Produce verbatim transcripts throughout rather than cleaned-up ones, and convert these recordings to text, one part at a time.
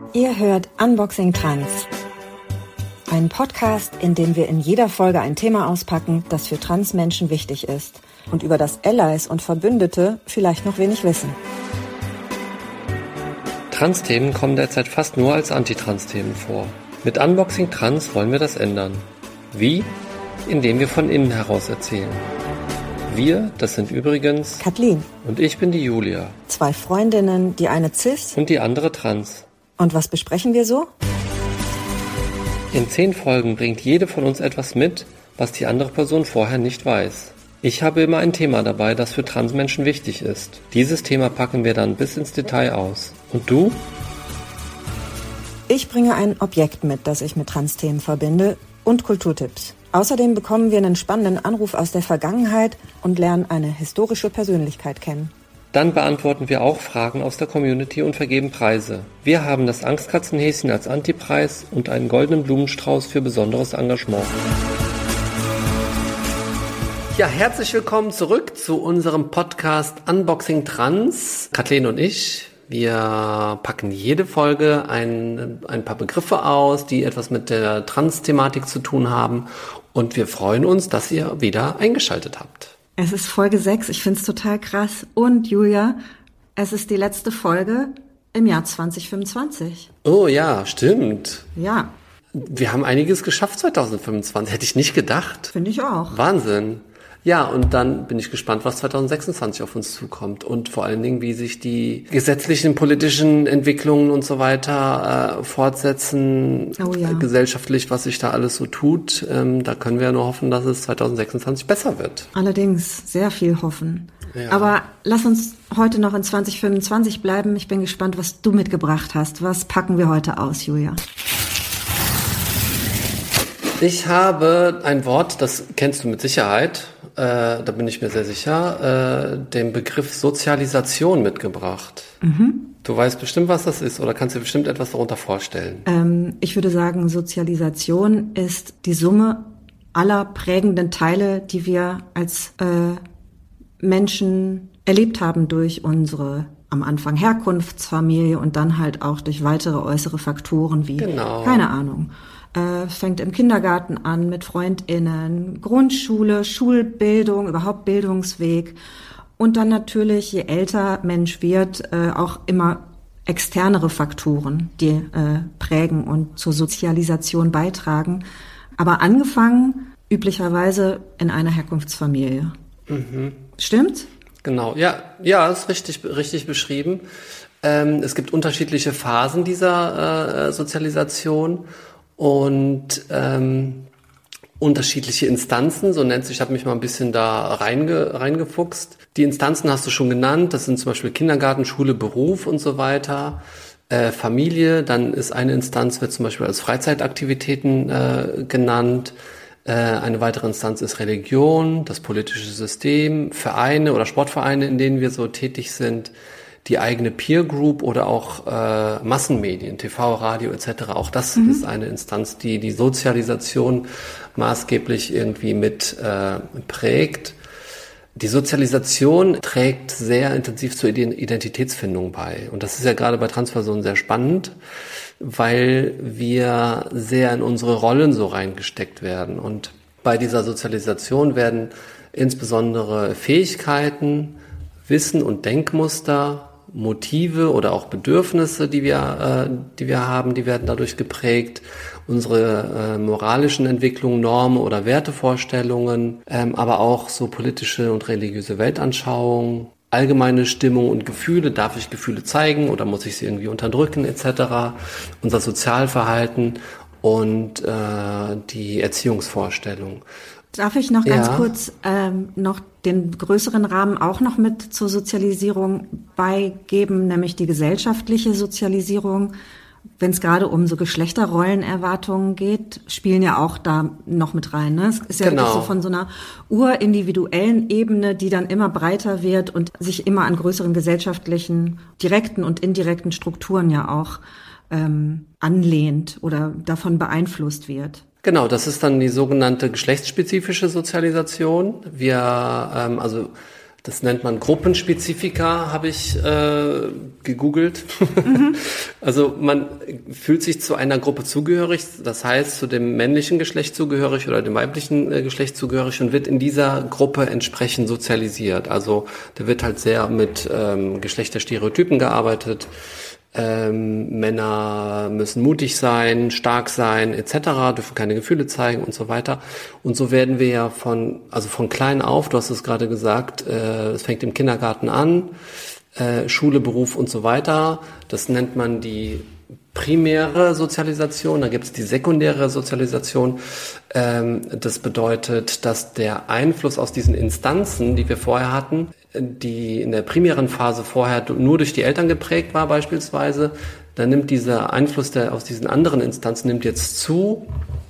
Ihr hört Unboxing Trans, ein Podcast, in dem wir in jeder Folge ein Thema auspacken, das für Transmenschen wichtig ist und über das Allies und Verbündete vielleicht noch wenig wissen. Trans-Themen kommen derzeit fast nur als Antitrans-Themen vor. Mit Unboxing Trans wollen wir das ändern. Wie? Indem wir von innen heraus erzählen. Wir, das sind übrigens Kathleen und ich bin die Julia. Zwei Freundinnen, die eine cis und die andere trans. Und was besprechen wir so? In zehn Folgen bringt jede von uns etwas mit, was die andere Person vorher nicht weiß. Ich habe immer ein Thema dabei, das für Transmenschen wichtig ist. Dieses Thema packen wir dann bis ins Detail aus. Und du? Ich bringe ein Objekt mit, das ich mit Trans-Themen verbinde, und Kulturtipps. Außerdem bekommen wir einen spannenden Anruf aus der Vergangenheit und lernen eine historische Persönlichkeit kennen. Dann beantworten wir auch Fragen aus der Community und vergeben Preise. Wir haben das Angstkatzenhäschen als Antipreis und einen goldenen Blumenstrauß für besonderes Engagement. Ja, herzlich willkommen zurück zu unserem Podcast Unboxing Trans. Kathleen und ich, wir packen jede Folge ein, ein paar Begriffe aus, die etwas mit der Trans-Thematik zu tun haben. Und wir freuen uns, dass ihr wieder eingeschaltet habt. Es ist Folge sechs, ich finde es total krass. Und Julia, es ist die letzte Folge im Jahr zwanzig fünfundzwanzig. Oh ja, stimmt. Ja. Wir haben einiges geschafft zwanzig fünfundzwanzig, hätte ich nicht gedacht. Finde ich auch. Wahnsinn. Ja, und dann bin ich gespannt, was zwanzig sechsundzwanzig auf uns zukommt und vor allen Dingen, wie sich die gesetzlichen, politischen Entwicklungen und so weiter äh, fortsetzen, oh ja. äh, gesellschaftlich, was sich da alles so tut. Ähm, da können wir ja nur hoffen, dass es zwanzig sechsundzwanzig besser wird. Allerdings sehr viel hoffen. Ja. Aber lass uns heute noch in zwanzig fünfundzwanzig bleiben. Ich bin gespannt, was du mitgebracht hast. Was packen wir heute aus, Julia? Ich habe ein Wort, das kennst du mit Sicherheit, äh, da bin ich mir sehr sicher, äh, den Begriff Sozialisation mitgebracht. Mhm. Du weißt bestimmt, was das ist, oder kannst dir bestimmt etwas darunter vorstellen? Ähm, ich würde sagen, Sozialisation ist die Summe aller prägenden Teile, die wir als äh, Menschen erlebt haben durch unsere am Anfang Herkunftsfamilie und dann halt auch durch weitere äußere Faktoren wie, genau. keine Ahnung, äh, fängt im Kindergarten an mit FreundInnen, Grundschule, Schulbildung, überhaupt Bildungsweg und dann natürlich, je älter Mensch wird, äh, auch immer externere Faktoren, die äh, prägen und zur Sozialisation beitragen. Aber angefangen üblicherweise in einer Herkunftsfamilie. Mhm. Stimmt? Genau, ja, ja, ist richtig, richtig beschrieben. Ähm, es gibt unterschiedliche Phasen dieser äh, Sozialisation und ähm, unterschiedliche Instanzen, so nennt sich, ich habe mich mal ein bisschen da reinge, reingefuchst. Die Instanzen hast du schon genannt, das sind zum Beispiel Kindergarten, Schule, Beruf und so weiter. Äh, Familie, dann ist eine Instanz, wird zum Beispiel als Freizeitaktivitäten äh, genannt. Eine weitere Instanz ist Religion, das politische System, Vereine oder Sportvereine, in denen wir so tätig sind, die eigene Peer Group oder auch äh, Massenmedien, T V, Radio et cetera. Auch das mhm. ist eine Instanz, die die Sozialisation maßgeblich irgendwie mit äh, prägt. Die Sozialisation trägt sehr intensiv zur Identitätsfindung bei. Und das ist ja gerade bei Transpersonen sehr spannend, weil wir sehr in unsere Rollen so reingesteckt werden. Und bei dieser Sozialisation werden insbesondere Fähigkeiten, Wissen und Denkmuster, Motive oder auch Bedürfnisse, die wir, äh, die wir haben, die werden dadurch geprägt. Unsere äh, moralischen Entwicklungen, Normen oder Wertevorstellungen, ähm, aber auch so politische und religiöse Weltanschauungen, allgemeine Stimmung und Gefühle, darf ich Gefühle zeigen oder muss ich sie irgendwie unterdrücken et cetera. Unser Sozialverhalten und äh, die Erziehungsvorstellung. Darf ich noch ganz ja. kurz ähm, noch den größeren Rahmen auch noch mit zur Sozialisierung beigeben, nämlich die gesellschaftliche Sozialisierung. Wenn es gerade um so Geschlechterrollenerwartungen geht, spielen ja auch da noch mit rein. Ne? Es ist ja genau. wirklich so von so einer urindividuellen Ebene, die dann immer breiter wird und sich immer an größeren gesellschaftlichen, direkten und indirekten Strukturen ja auch ähm, anlehnt oder davon beeinflusst wird. Genau, das ist dann die sogenannte geschlechtsspezifische Sozialisation. Wir, ähm, also Das nennt man Gruppenspezifika, habe ich äh, gegoogelt. Mhm. Also man fühlt sich zu einer Gruppe zugehörig, das heißt zu dem männlichen Geschlecht zugehörig oder dem weiblichen äh, Geschlecht zugehörig und wird in dieser Gruppe entsprechend sozialisiert. Also da wird halt sehr mit ähm, Geschlechterstereotypen gearbeitet. Ähm, Männer müssen mutig sein, stark sein, et cetera, dürfen keine Gefühle zeigen und so weiter. Und so werden wir ja von, also von klein auf, du hast es gerade gesagt, äh, es fängt im Kindergarten an, äh, Schule, Beruf und so weiter. Das nennt man die primäre Sozialisation, da gibt es die sekundäre Sozialisation. Ähm, das bedeutet, dass der Einfluss aus diesen Instanzen, die wir vorher hatten, die in der primären Phase vorher nur durch die Eltern geprägt war beispielsweise, dann nimmt dieser Einfluss der aus diesen anderen Instanzen nimmt jetzt zu.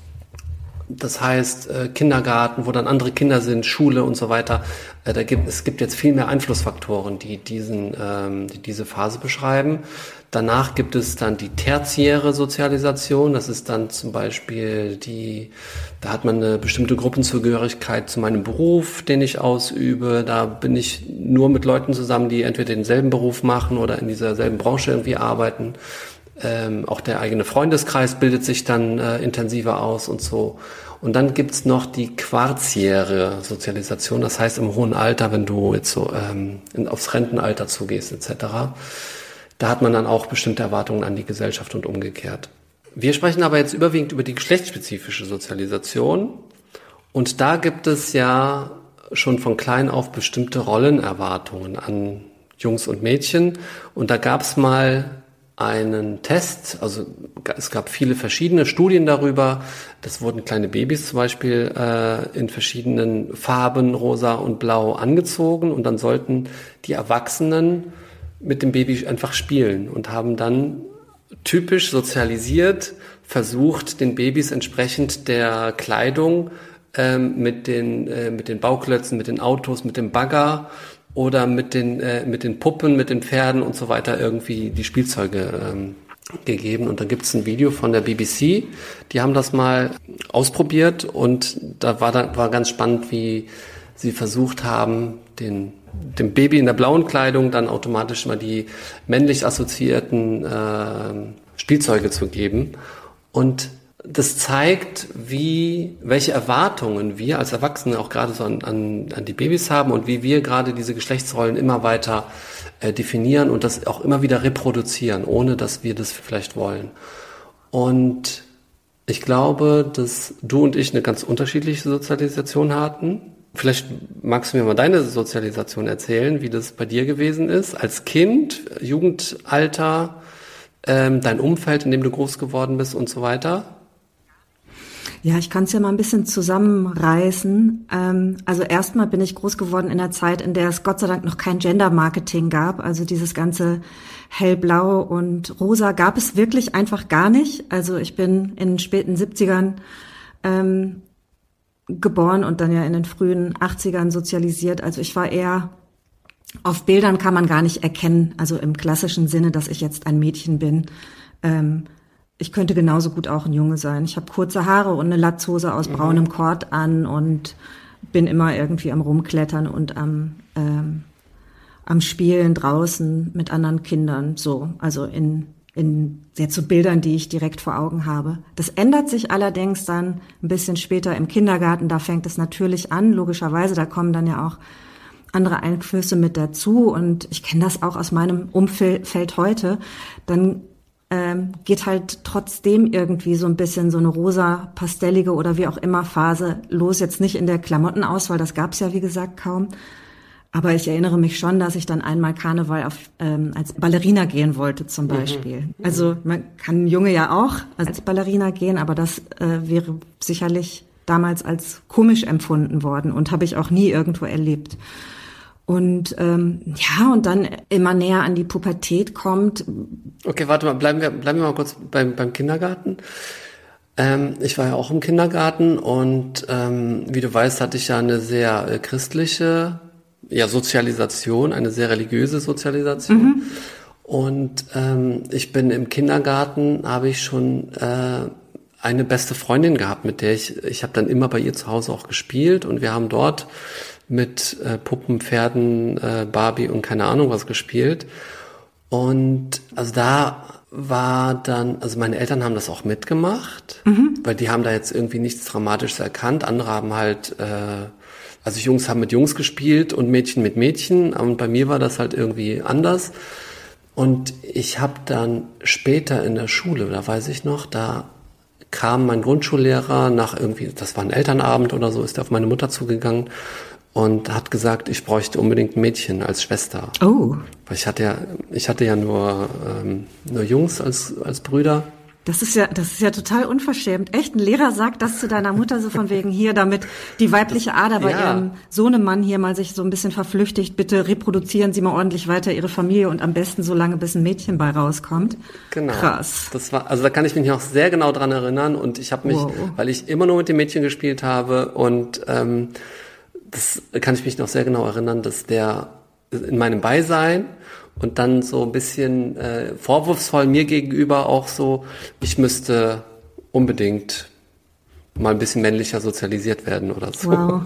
Das heißt äh, Kindergarten, wo dann andere Kinder sind, Schule und so weiter. Äh, da gibt es gibt jetzt viel mehr Einflussfaktoren, die diesen ähm, die diese Phase beschreiben. Danach gibt es dann die tertiäre Sozialisation. Das ist dann zum Beispiel die, da hat man eine bestimmte Gruppenzugehörigkeit zu meinem Beruf, den ich ausübe. Da bin ich nur mit Leuten zusammen, die entweder denselben Beruf machen oder in dieser selben Branche irgendwie arbeiten. Ähm, auch der eigene Freundeskreis bildet sich dann äh, intensiver aus und so. Und dann gibt's noch die quartiäre Sozialisation. Das heißt im hohen Alter, wenn du jetzt so ähm, in, aufs Rentenalter zugehst et cetera. Da hat man dann auch bestimmte Erwartungen an die Gesellschaft und umgekehrt. Wir sprechen aber jetzt überwiegend über die geschlechtsspezifische Sozialisation. Und da gibt es ja schon von klein auf bestimmte Rollenerwartungen an Jungs und Mädchen. Und da gab es mal einen Test, also es gab viele verschiedene Studien darüber. Das wurden kleine Babys zum Beispiel äh, in verschiedenen Farben, rosa und blau, angezogen. Und dann sollten die Erwachsenen mit dem Baby einfach spielen und haben dann typisch sozialisiert versucht, den Babys entsprechend der Kleidung ähm, mit den äh, mit den Bauklötzen, mit den Autos, mit dem Bagger oder mit den äh, mit den Puppen, mit den Pferden und so weiter irgendwie die Spielzeuge ähm, gegeben. Und da gibt's ein Video von der B B C, die haben das mal ausprobiert und da war da war ganz spannend, wie sie versucht haben, den dem Baby in der blauen Kleidung dann automatisch mal die männlich assoziierten äh, Spielzeuge zu geben. Und das zeigt, wie welche Erwartungen wir als Erwachsene auch gerade so an, an, an die Babys haben und wie wir gerade diese Geschlechtsrollen immer weiter äh, definieren und das auch immer wieder reproduzieren, ohne dass wir das vielleicht wollen. Und ich glaube, dass du und ich eine ganz unterschiedliche Sozialisation hatten. Vielleicht magst du mir mal deine Sozialisation erzählen, wie das bei dir gewesen ist, als Kind, Jugendalter, ähm, dein Umfeld, in dem du groß geworden bist und so weiter. Ja, ich kann es ja mal ein bisschen zusammenreißen. Ähm, also erstmal bin ich groß geworden in der Zeit, in der es Gott sei Dank noch kein Gender-Marketing gab. Also dieses ganze hellblau und rosa gab es wirklich einfach gar nicht. Also ich bin in den späten siebzigern ähm, geboren und dann ja in den frühen achtzigern sozialisiert. Also ich war eher, auf Bildern kann man gar nicht erkennen, also im klassischen Sinne, dass ich jetzt ein Mädchen bin. Ähm, ich könnte genauso gut auch ein Junge sein. Ich habe kurze Haare und eine Latzhose aus mhm. braunem Kord an und bin immer irgendwie am Rumklettern und am ähm, am Spielen draußen mit anderen Kindern. So, also in in jetzt so Bildern, die ich direkt vor Augen habe. Das ändert sich allerdings dann ein bisschen später im Kindergarten. Da fängt es natürlich an, logischerweise. Da kommen dann ja auch andere Einflüsse mit dazu. Und ich kenne das auch aus meinem Umfeld heute. Dann ähm, geht halt trotzdem irgendwie so ein bisschen so eine rosa, pastellige oder wie auch immer Phase los. Jetzt nicht in der Klamottenauswahl, das gab es ja wie gesagt kaum. Aber ich erinnere mich schon, dass ich dann einmal Karneval auf, ähm, als Ballerina gehen wollte zum Beispiel. Mhm. Also man kann Junge ja auch als Ballerina gehen, aber das äh, wäre sicherlich damals als komisch empfunden worden und habe ich auch nie irgendwo erlebt. Und ähm, ja, und dann immer näher an die Pubertät kommt. Okay, warte mal, bleiben wir bleiben wir mal kurz beim beim Kindergarten. Ähm, ich war ja auch im Kindergarten und ähm, wie du weißt, hatte ich ja eine sehr äh, christliche ja, Sozialisation, eine sehr religiöse Sozialisation. Mhm. Und ähm, ich bin im Kindergarten, habe ich schon äh, eine beste Freundin gehabt, mit der ich, ich habe dann immer bei ihr zu Hause auch gespielt und wir haben dort mit äh, Puppen, Pferden, äh, Barbie und keine Ahnung was gespielt. Und also da war dann, also meine Eltern haben das auch mitgemacht, mhm. weil die haben da jetzt irgendwie nichts Dramatisches erkannt. Andere haben halt, äh, also Jungs haben mit Jungs gespielt und Mädchen mit Mädchen. Und bei mir war das halt irgendwie anders. Und ich habe dann später in der Schule, da weiß ich noch, da kam mein Grundschullehrer nach irgendwie, das war ein Elternabend oder so, ist er auf meine Mutter zugegangen und hat gesagt, ich bräuchte unbedingt ein Mädchen als Schwester. Oh. Weil ich hatte ja, ich hatte ja nur, ähm, nur Jungs als, als Brüder. Das ist ja, das ist ja total unverschämt. Echt, ein Lehrer sagt das zu deiner Mutter so von wegen hier, damit die weibliche Ader bei ja. ihrem Sohnemann hier mal sich so ein bisschen verflüchtigt. Bitte reproduzieren Sie mal ordentlich weiter Ihre Familie und am besten so lange, bis ein Mädchen bei rauskommt. Genau. Krass. Das war, also da kann ich mich noch sehr genau dran erinnern und ich habe mich, wow. weil ich immer nur mit den Mädchen gespielt habe und ähm, das kann ich mich noch sehr genau erinnern, dass der in meinem Beisein und dann so ein bisschen äh, vorwurfsvoll mir gegenüber auch so, ich müsste unbedingt mal ein bisschen männlicher sozialisiert werden oder so. Wow.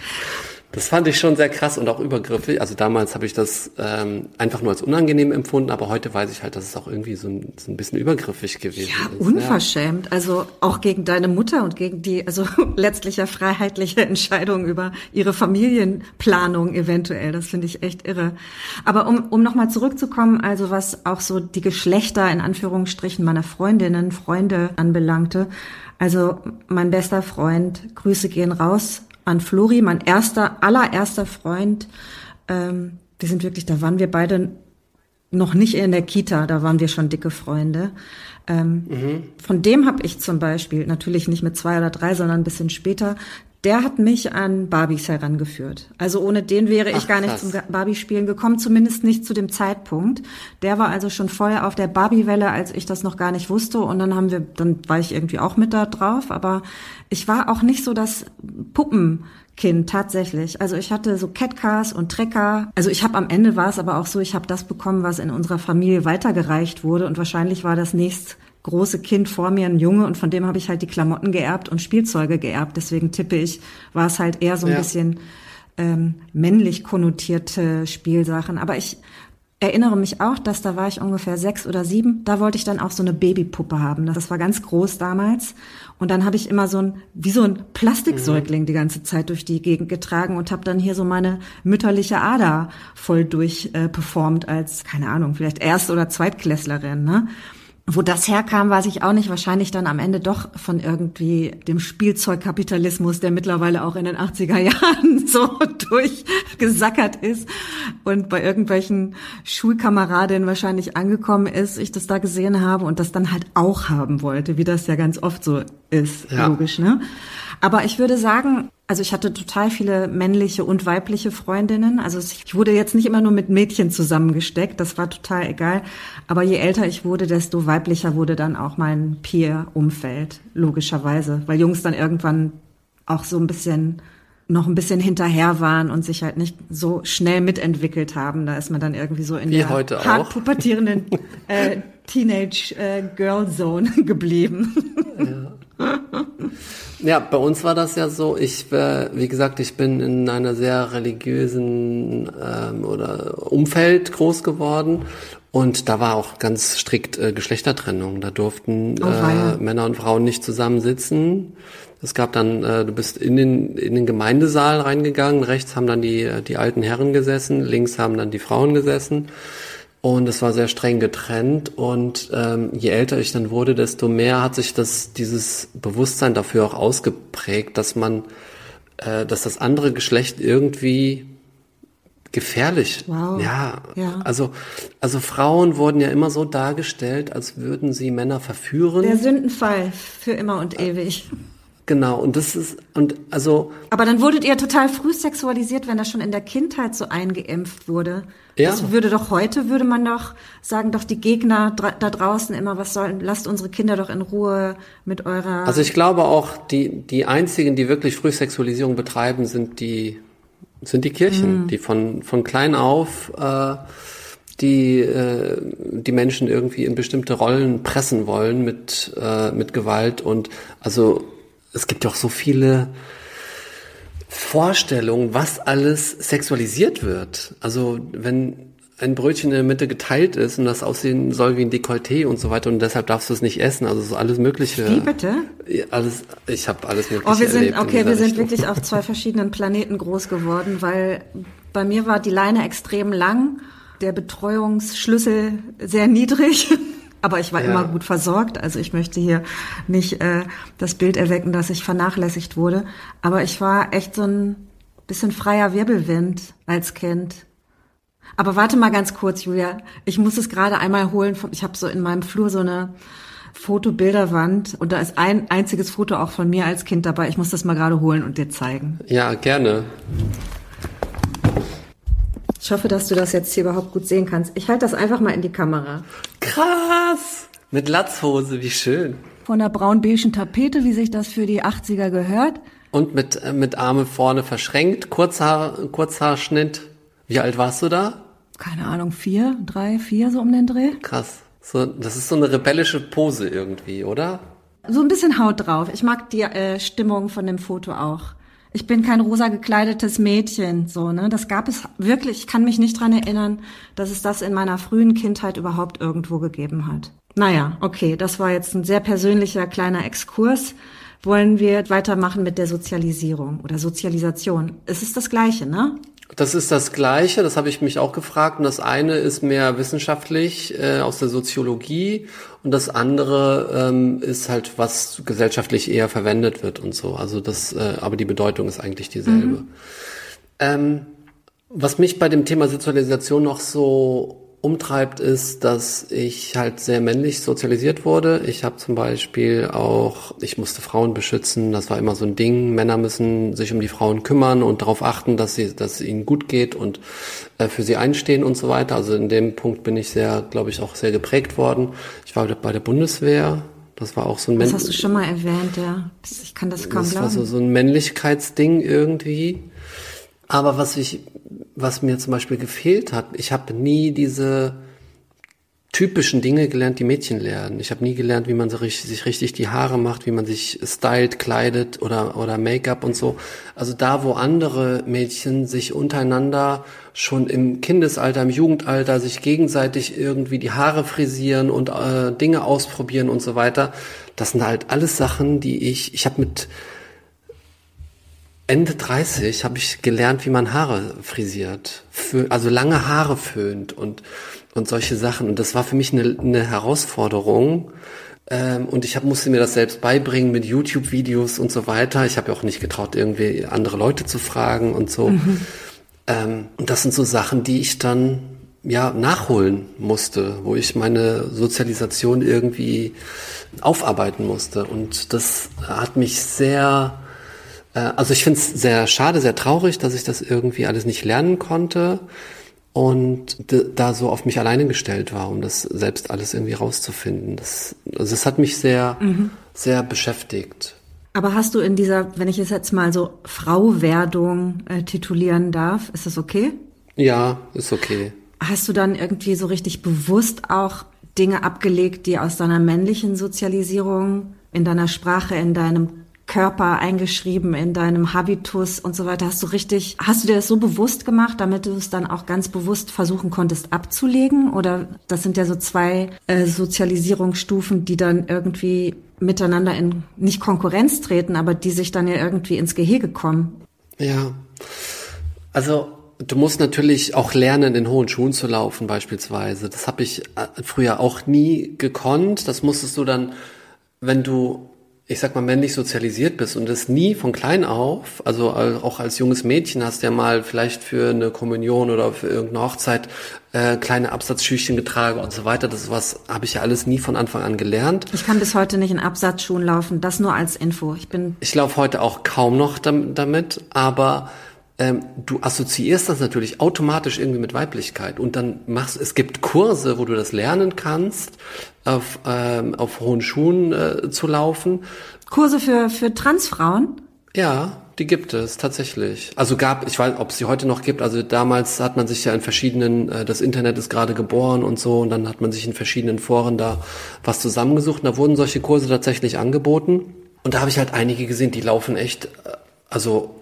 Das fand ich schon sehr krass und auch übergriffig. Also damals habe ich das ähm, einfach nur als unangenehm empfunden, aber heute weiß ich halt, dass es auch irgendwie so ein, so ein bisschen übergriffig gewesen ja, ist. Unverschämt. Ja. Also auch gegen deine Mutter und gegen die, also letztlich ja freiheitliche Entscheidung über ihre Familienplanung eventuell. Das finde ich echt irre. Aber um, um nochmal zurückzukommen, also was auch so die Geschlechter in Anführungsstrichen meiner Freundinnen, Freunde anbelangte. Also mein bester Freund, Grüße gehen raus an Flori, mein erster, allererster Freund. Ähm, wir sind wirklich, da waren wir beide noch nicht in der Kita, da waren wir schon dicke Freunde. Ähm, mhm. Von dem habe ich zum Beispiel, natürlich nicht mit zwei oder drei, sondern ein bisschen später, der hat mich an Barbies herangeführt. Also ohne den wäre ich Ach, gar nicht krass. zum Barbie-Spielen gekommen, zumindest nicht zu dem Zeitpunkt. Der war also schon voll auf der Barbie-Welle, als ich das noch gar nicht wusste. Und dann haben wir, dann war ich irgendwie auch mit da drauf. Aber ich war auch nicht so das Puppenkind tatsächlich. Also ich hatte so Catcars und Trecker. Also ich habe am Ende war es aber auch so, ich habe das bekommen, was in unserer Familie weitergereicht wurde. Und wahrscheinlich war das nächst große Kind vor mir, ein Junge, und von dem habe ich halt die Klamotten geerbt und Spielzeuge geerbt. Deswegen tippe ich, war es halt eher so ein ja. bisschen ähm, männlich konnotierte Spielsachen. Aber ich erinnere mich auch, dass da war ich ungefähr sechs oder sieben. Da wollte ich dann auch so eine Babypuppe haben. Das war ganz groß damals. Und dann habe ich immer so ein, wie so ein Plastiksäugling mhm. die ganze Zeit durch die Gegend getragen und habe dann hier so meine mütterliche Ader voll durch äh, performt als, keine Ahnung, vielleicht Erst- oder Zweitklässlerin, ne? Wo das herkam, weiß ich auch nicht. Wahrscheinlich dann am Ende doch von irgendwie dem Spielzeugkapitalismus, der mittlerweile auch in den achtziger Jahren so durchgesackert ist und bei irgendwelchen Schulkameradinnen wahrscheinlich angekommen ist, ich das da gesehen habe und das dann halt auch haben wollte, wie das ja ganz oft so ist, ja. Logisch, ne? Aber ich würde sagen, also ich hatte total viele männliche und weibliche Freundinnen. Also ich wurde jetzt nicht immer nur mit Mädchen zusammengesteckt, das war total egal. Aber je älter ich wurde, desto weiblicher wurde dann auch mein Peer-Umfeld, logischerweise. Weil Jungs dann irgendwann auch so ein bisschen, noch ein bisschen hinterher waren und sich halt nicht so schnell mitentwickelt haben. Da ist man dann irgendwie so in Wie der heute hart pubertierenden äh, Teenage-Girl-Zone äh, geblieben. Ja. Ja, bei uns war das ja so, ich, äh, wie gesagt, ich bin in einer sehr religiösen ähm, oder Umfeld groß geworden und da war auch ganz strikt äh, Geschlechtertrennung. Da durften oh, äh, Männer und Frauen nicht zusammensitzen. Es gab dann, äh, du bist in den in den Gemeindesaal reingegangen, rechts haben dann die die alten Herren gesessen, links haben dann die Frauen gesessen. Und es war sehr streng getrennt und ähm, je älter ich dann wurde, desto mehr hat sich das dieses Bewusstsein dafür auch ausgeprägt, dass man, äh, dass das andere Geschlecht irgendwie gefährlich, wow. ja, ja, also also Frauen wurden ja immer so dargestellt, als würden sie Männer verführen. Der Sündenfall für immer und ewig. Genau, und das ist, und also... Aber dann wurdet ihr total früh sexualisiert, wenn das schon in der Kindheit so eingeimpft wurde. Ja. Das würde doch heute, würde man doch sagen, doch die Gegner da draußen immer, was sollen, lasst unsere Kinder doch in Ruhe mit eurer... Also ich glaube auch, die die einzigen, die wirklich Frühsexualisierung betreiben, sind die sind die Kirchen, mhm. die von von klein auf... Äh, die äh, die Menschen irgendwie in bestimmte Rollen pressen wollen mit äh, mit Gewalt und also es gibt ja auch so viele Vorstellung, was alles sexualisiert wird. Also wenn ein Brötchen in der Mitte geteilt ist und das aussehen soll wie ein Dekolleté und so weiter und deshalb darfst du es nicht essen. Also so alles Mögliche. Wie bitte? Alles, ich habe alles Mögliche Oh, wir sind, erlebt. okay, wir sind Richtung. wirklich auf zwei verschiedenen Planeten groß geworden, weil bei mir war die Leine extrem lang, der Betreuungsschlüssel sehr niedrig. Aber ich war ja. immer gut versorgt, also ich möchte hier nicht äh, das Bild erwecken, dass ich vernachlässigt wurde. Aber ich war echt so ein bisschen freier Wirbelwind als Kind. Aber warte mal ganz kurz, Julia. Ich muss es gerade einmal holen. Ich habe so in meinem Flur so eine Fotobilderwand und da ist ein einziges Foto auch von mir als Kind dabei. Ich muss das mal gerade holen und dir zeigen. Ja, gerne. Ich hoffe, dass du das jetzt hier überhaupt gut sehen kannst. Ich halte das einfach mal in die Kamera. Krass! Mit Latzhose, wie schön. Von der braun-beigen Tapete, wie sich das für die achtziger gehört. Und mit, äh, mit Arme vorne verschränkt, Kurzhaar, Kurzhaarschnitt. Wie alt warst du da? Keine Ahnung, vier, drei, vier, so um den Dreh. Krass. So, das ist so eine rebellische Pose irgendwie, oder? So ein bisschen Haut drauf. Ich mag die äh, Stimmung von dem Foto auch. Ich bin kein rosa gekleidetes Mädchen, so, ne? Das gab es wirklich. Ich kann mich nicht dran erinnern, dass es das in meiner frühen Kindheit überhaupt irgendwo gegeben hat. Naja, okay, das war jetzt ein sehr persönlicher kleiner Exkurs. Wollen wir weitermachen mit der Sozialisierung oder Sozialisation? Es ist das Gleiche, ne? Das ist das Gleiche, das habe ich mich auch gefragt. Und das eine ist mehr wissenschaftlich äh, aus der Soziologie und das andere ähm, ist halt, was gesellschaftlich eher verwendet wird und so. Also das, äh, aber die Bedeutung ist eigentlich dieselbe. Mhm. Ähm, was mich bei dem Thema Sozialisation noch so umtreibt, ist, dass ich halt sehr männlich sozialisiert wurde. Ich habe zum Beispiel auch, ich musste Frauen beschützen, das war immer so ein Ding. Männer müssen sich um die Frauen kümmern und darauf achten, dass sie, dass es ihnen gut geht und äh, für sie einstehen und so weiter. Also in dem Punkt bin ich sehr, glaube ich, auch sehr geprägt worden. Ich war bei der Bundeswehr. Das war auch so ein Das hast du schon mal erwähnt, ja. Ich kann das kaum das glauben. Das war so, so ein Männlichkeitsding irgendwie. Aber was ich, was mir zum Beispiel gefehlt hat, ich habe nie diese typischen Dinge gelernt, die Mädchen lernen. Ich habe nie gelernt, wie man so richtig, sich richtig die Haare macht, wie man sich stylt, kleidet oder oder Make-up und so. Also da, wo andere Mädchen sich untereinander schon im Kindesalter, im Jugendalter sich gegenseitig irgendwie die Haare frisieren und äh, Dinge ausprobieren und so weiter, das sind halt alles Sachen, die ich, ich habe mit Ende dreißig habe ich gelernt, wie man Haare frisiert, Fö- also lange Haare föhnt und und solche Sachen. Und das war für mich eine, eine Herausforderung. Ähm, und ich hab, musste mir das selbst beibringen mit YouTube-Videos und so weiter. Ich habe ja auch nicht getraut, irgendwie andere Leute zu fragen und so. Mhm. Ähm, und das sind so Sachen, die ich dann ja nachholen musste, wo ich meine Sozialisation irgendwie aufarbeiten musste. Und das hat mich sehr... Also ich finde es sehr schade, sehr traurig, dass ich das irgendwie alles nicht lernen konnte und d- da so auf mich alleine gestellt war, um das selbst alles irgendwie rauszufinden. Das, also das hat mich sehr, mhm. sehr beschäftigt. Aber hast du in dieser, wenn ich es jetzt mal so Frauwerdung äh, titulieren darf, ist das okay? Ja, ist okay. Hast du dann irgendwie so richtig bewusst auch Dinge abgelegt, die aus deiner männlichen Sozialisierung in deiner Sprache, in deinem Körper eingeschrieben, in deinem Habitus und so weiter? Hast du richtig, hast du dir das so bewusst gemacht, damit du es dann auch ganz bewusst versuchen konntest abzulegen? Oder das sind ja so zwei äh, Sozialisierungsstufen, die dann irgendwie miteinander in, nicht Konkurrenz treten, aber die sich dann ja irgendwie ins Gehege kommen. Ja, also du musst natürlich auch lernen, in hohen Schuhen zu laufen beispielsweise. Das habe ich früher auch nie gekonnt. Das musstest du dann, wenn du, ich sag mal, männlich sozialisiert bist und das nie von klein auf, also auch als junges Mädchen hast du ja mal vielleicht für eine Kommunion oder für irgendeine Hochzeit äh, kleine Absatzschüchchen getragen und so weiter. Das ist was, habe ich ja alles nie von Anfang an gelernt. Ich kann bis heute nicht in Absatzschuhen laufen, das nur als Info. Ich bin. Ich laufe heute auch kaum noch damit, aber ähm, du assoziierst das natürlich automatisch irgendwie mit Weiblichkeit und dann machst, es gibt Kurse, wo du das lernen kannst, auf, ähm, auf hohen Schuhen äh, zu laufen. Kurse für, für Transfrauen? Ja, die gibt es tatsächlich. Also gab, ich weiß, ob es sie heute noch gibt, also damals hat man sich ja in verschiedenen, äh, das Internet ist gerade geboren und so, und dann hat man sich in verschiedenen Foren da was zusammengesucht, und da wurden solche Kurse tatsächlich angeboten. Und da habe ich halt einige gesehen, die laufen echt, äh, also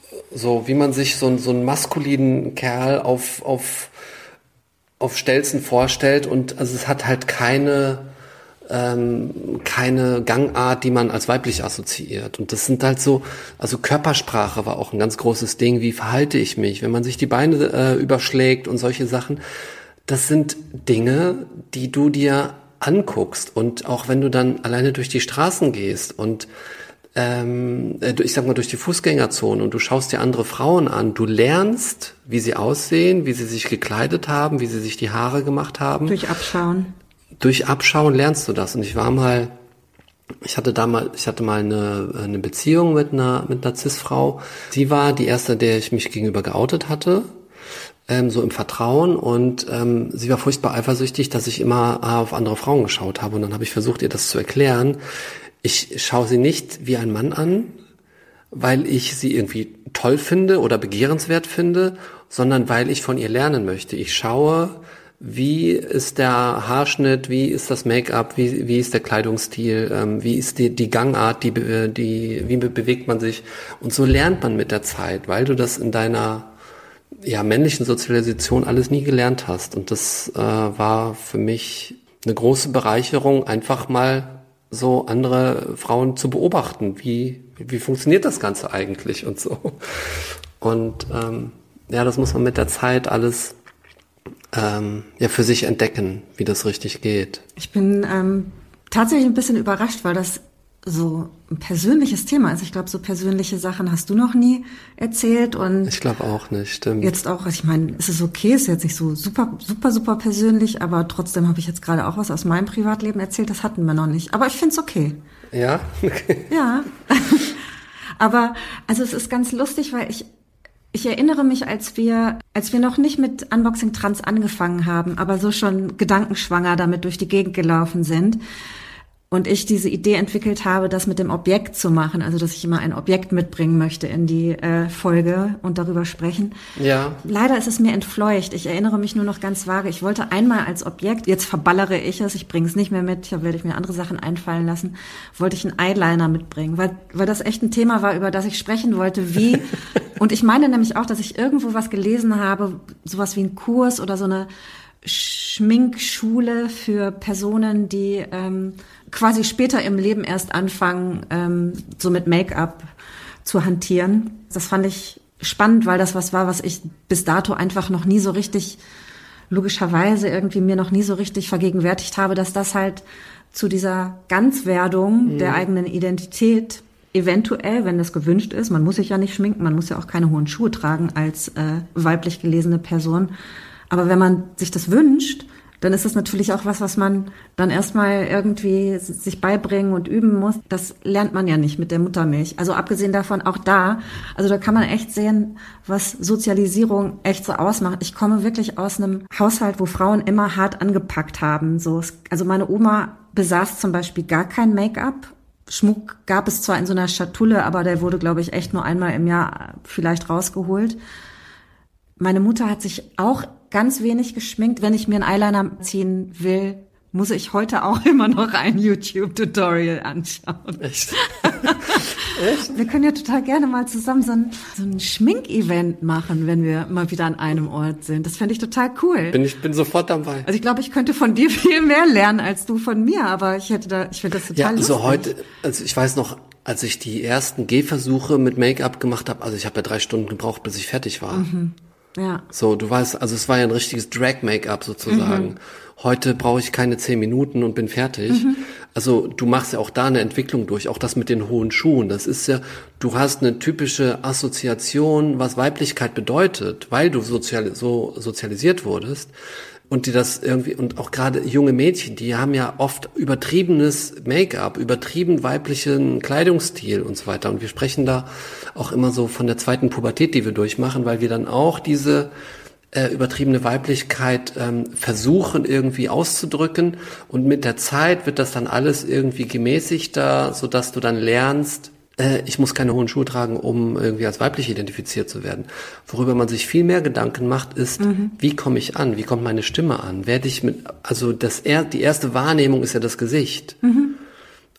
so wie man sich so, so einen maskulinen Kerl auf, auf, auf Stelzen vorstellt und also es hat halt keine, ähm, keine Gangart, die man als weiblich assoziiert. Und das sind halt so, also Körpersprache war auch ein ganz großes Ding, wie verhalte ich mich, wenn man sich die Beine äh, überschlägt und solche Sachen. Das sind Dinge, die du dir anguckst und auch wenn du dann alleine durch die Straßen gehst und ähm, ich sag mal durch die Fußgängerzone und du schaust dir andere Frauen an, du lernst, wie sie aussehen, wie sie sich gekleidet haben, wie sie sich die Haare gemacht haben. Durch Abschauen. Durch Abschauen lernst du das. Und ich war mal, ich hatte da mal, ich hatte mal eine, eine Beziehung mit einer, mit einer Cis-Frau. Sie war die erste, der ich mich gegenüber geoutet hatte, ähm, so im Vertrauen. Und ähm, sie war furchtbar eifersüchtig, dass ich immer auf andere Frauen geschaut habe. Und dann habe ich versucht, ihr das zu erklären. Ich schaue sie nicht wie ein Mann an, weil ich sie irgendwie toll finde oder begehrenswert finde, sondern weil ich von ihr lernen möchte. Ich schaue, wie ist der Haarschnitt, wie ist das Make-up, wie, wie ist der Kleidungsstil, ähm, wie ist die, die Gangart, die, die, wie bewegt man sich. Und so lernt man mit der Zeit, weil du das in deiner ja, männlichen Sozialisation alles nie gelernt hast. Und das äh, war für mich eine große Bereicherung, einfach mal so andere Frauen zu beobachten. Wie, wie funktioniert das Ganze eigentlich und so. Und ähm, ja, das muss man mit der Zeit alles ähm, ja für sich entdecken, wie das richtig geht. Ich bin ähm, tatsächlich ein bisschen überrascht, weil das so ein persönliches Thema ist. Ich glaube, so persönliche Sachen hast du noch nie erzählt und ich glaube auch nicht, stimmt. Jetzt auch, also ich meine, es ist okay, ist jetzt nicht so super, super, super persönlich, aber trotzdem habe ich jetzt gerade auch was aus meinem Privatleben erzählt, das hatten wir noch nicht. Aber ich finde es okay. Ja? Okay. Ja. Aber, also es ist ganz lustig, weil ich Ich erinnere mich, als wir, als wir noch nicht mit Unboxing Trans angefangen haben, aber so schon gedankenschwanger damit durch die Gegend gelaufen sind und ich diese Idee entwickelt habe, das mit dem Objekt zu machen, also dass ich immer ein Objekt mitbringen möchte in die äh, Folge und darüber sprechen. Ja. Leider ist es mir entfleucht. Ich erinnere mich nur noch ganz vage. Ich wollte einmal als Objekt, jetzt verballere ich es, ich bringe es nicht mehr mit, da werde ich mir andere Sachen einfallen lassen, wollte ich einen Eyeliner mitbringen, weil, weil das echt ein Thema war, über das ich sprechen wollte, wie, und ich meine nämlich auch, dass ich irgendwo was gelesen habe, sowas wie ein Kurs oder so eine Schminkschule für Personen, die ähm, quasi später im Leben erst anfangen, ähm, so mit Make-up zu hantieren. Das fand ich spannend, weil das was war, was ich bis dato einfach noch nie so richtig, logischerweise irgendwie mir noch nie so richtig vergegenwärtigt habe, dass das halt zu dieser Ganzwerdung mhm. der eigenen Identität eventuell, wenn das gewünscht ist, man muss sich ja nicht schminken, man muss ja auch keine hohen Schuhe tragen als äh, weiblich gelesene Person, aber wenn man sich das wünscht, dann ist das natürlich auch was, was man dann erstmal irgendwie sich beibringen und üben muss. Das lernt man ja nicht mit der Muttermilch. Also abgesehen davon auch da, also da kann man echt sehen, was Sozialisierung echt so ausmacht. Ich komme wirklich aus einem Haushalt, wo Frauen immer hart angepackt haben. So, also meine Oma besaß zum Beispiel gar kein Make-up. Schmuck gab es zwar in so einer Schatulle, aber der wurde, glaube ich, echt nur einmal im Jahr vielleicht rausgeholt. Meine Mutter hat sich auch ganz wenig geschminkt. Wenn ich mir einen Eyeliner ziehen will, muss ich heute auch immer noch ein YouTube-Tutorial anschauen. Echt? Echt? Wir können ja total gerne mal zusammen so ein, so ein Schminkevent machen, wenn wir mal wieder an einem Ort sind. Das fände ich total cool. Bin ich bin sofort dabei. Also ich glaube, ich könnte von dir viel mehr lernen als du von mir, aber ich hätte da, ich finde das total ja, lustig. Ja, also heute, also ich weiß noch, als ich die ersten Gehversuche mit Make-up gemacht habe, also ich habe ja drei Stunden gebraucht, bis ich fertig war. Mhm. Ja. So, du weißt, also es war ja ein richtiges Drag-Make-up sozusagen. Mhm. Heute brauche ich keine zehn Minuten und bin fertig. Mhm. Also du machst ja auch da eine Entwicklung durch, auch das mit den hohen Schuhen. Das ist ja, du hast eine typische Assoziation, was Weiblichkeit bedeutet, weil du sozial, so sozialisiert wurdest. Und die das irgendwie, und auch gerade junge Mädchen, die haben ja oft übertriebenes Make-up, übertrieben weiblichen Kleidungsstil und so weiter. Und wir sprechen da auch immer so von der zweiten Pubertät, die wir durchmachen, weil wir dann auch diese äh, übertriebene Weiblichkeit ähm, versuchen irgendwie auszudrücken. Und mit der Zeit wird das dann alles irgendwie gemäßigter, sodass du dann lernst, ich muss keine hohen Schuhe tragen, um irgendwie als weiblich identifiziert zu werden. Worüber man sich viel mehr Gedanken macht, ist, mhm. wie komme ich an? Wie kommt meine Stimme an? Werde ich mit, also das er, die erste Wahrnehmung ist ja das Gesicht. Mhm.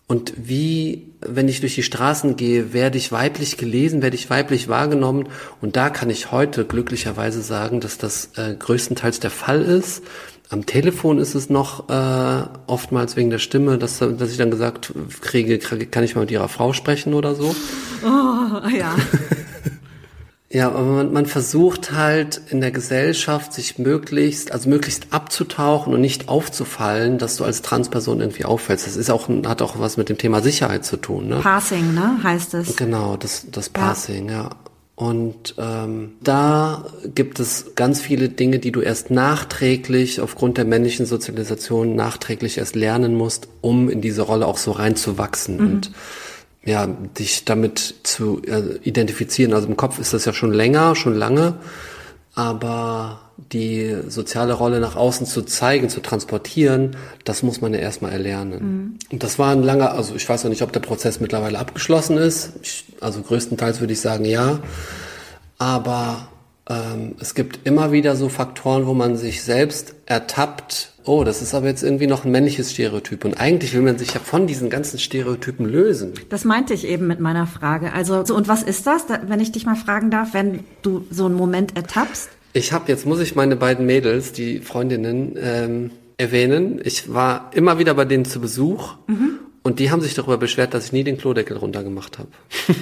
Und wie, wenn ich durch die Straßen gehe, werde ich weiblich gelesen, werde ich weiblich wahrgenommen. Und da kann ich heute glücklicherweise sagen, dass das äh, größtenteils der Fall ist. Am Telefon ist es noch äh, oftmals wegen der Stimme, dass, dass ich dann gesagt kriege, kann ich mal mit ihrer Frau sprechen oder so. Oh, ja. Ja, aber man, man versucht halt in der Gesellschaft sich möglichst, also möglichst abzutauchen und nicht aufzufallen, dass du als Transperson irgendwie auffällst. Das ist auch, hat auch was mit dem Thema Sicherheit zu tun, ne? Passing, ne, heißt es. Genau, das, das Passing, ja. ja. Und ähm, da gibt es ganz viele Dinge, die du erst nachträglich, aufgrund der männlichen Sozialisation, nachträglich erst lernen musst, um in diese Rolle auch so reinzuwachsen. Mhm. Und ja, dich damit zu äh, identifizieren. Also im Kopf ist das ja schon länger, schon lange, aber die soziale Rolle nach außen zu zeigen, zu transportieren, das muss man ja erstmal erlernen. Mhm. Und das war ein langer, also ich weiß noch nicht, ob der Prozess mittlerweile abgeschlossen ist. Ich, also größtenteils würde ich sagen, ja. Aber ähm, es gibt immer wieder so Faktoren, wo man sich selbst ertappt, oh, das ist aber jetzt irgendwie noch ein männliches Stereotyp. Und eigentlich will man sich ja von diesen ganzen Stereotypen lösen. Das meinte ich eben mit meiner Frage. Also, so, und was ist das, da, wenn ich dich mal fragen darf, wenn du so einen Moment ertappst? Ich habe, jetzt muss ich meine beiden Mädels, die Freundinnen, ähm, erwähnen. Ich war immer wieder bei denen zu Besuch mhm. und die haben sich darüber beschwert, dass ich nie den Klodeckel runtergemacht habe.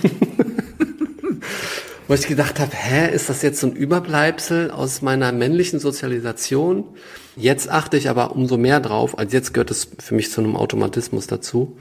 Wo ich gedacht habe, hä, ist das jetzt so ein Überbleibsel aus meiner männlichen Sozialisation? Jetzt achte ich aber umso mehr drauf, als jetzt gehört es für mich zu einem Automatismus dazu.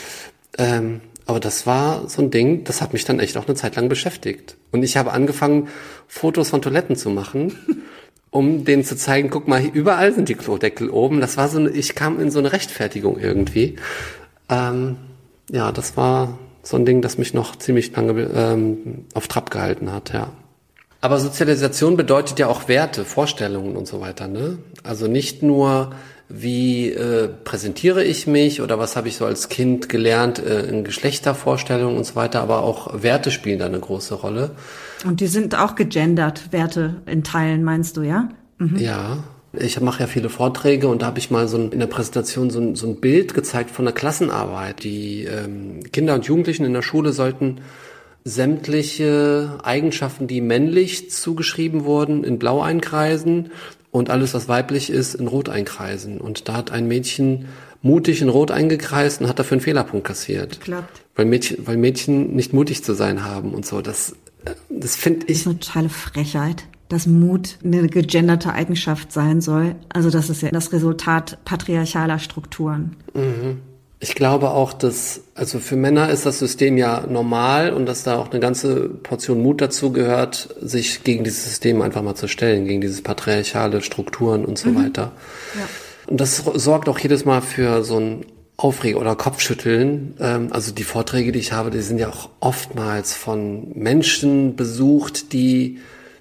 Ähm, aber das war so ein Ding, das hat mich dann echt auch eine Zeit lang beschäftigt. Und ich habe angefangen, Fotos von Toiletten zu machen, um denen zu zeigen, guck mal, überall sind die Klodeckel oben. Das war so eine, ich kam in so eine Rechtfertigung irgendwie. Ähm, ja, das war so ein Ding, das mich noch ziemlich lange ähm, auf Trab gehalten hat, ja. Aber Sozialisation bedeutet ja auch Werte, Vorstellungen und so weiter, ne? Also nicht nur, wie äh, präsentiere ich mich oder was habe ich so als Kind gelernt äh, in Geschlechtervorstellungen und so weiter, aber auch Werte spielen da eine große Rolle. Und die sind auch gegendert, Werte in Teilen, meinst du, ja? Mhm. Ja. Ich mache ja viele Vorträge und da habe ich mal so ein, in der Präsentation so ein, so ein Bild gezeigt von einer Klassenarbeit. Die ähm, Kinder und Jugendlichen in der Schule sollten sämtliche Eigenschaften, die männlich zugeschrieben wurden, in Blau einkreisen und alles, was weiblich ist, in Rot einkreisen. Und da hat ein Mädchen mutig in Rot eingekreist und hat dafür einen Fehlerpunkt kassiert. Klappt. Weil Mädchen, weil Mädchen nicht mutig zu sein haben und so. Das, das finde ich... Das ist eine totale Frechheit, dass Mut eine gegenderte Eigenschaft sein soll. Also das ist ja das Resultat patriarchaler Strukturen. Mhm. Ich glaube auch, dass, also für Männer ist das System ja normal und dass da auch eine ganze Portion Mut dazu gehört, sich gegen dieses System einfach mal zu stellen, gegen dieses patriarchale Strukturen und so mhm. weiter. Ja. Und das sorgt auch jedes Mal für so ein Aufregen oder Kopfschütteln. Also die Vorträge, die ich habe, die sind ja auch oftmals von Menschen besucht, die,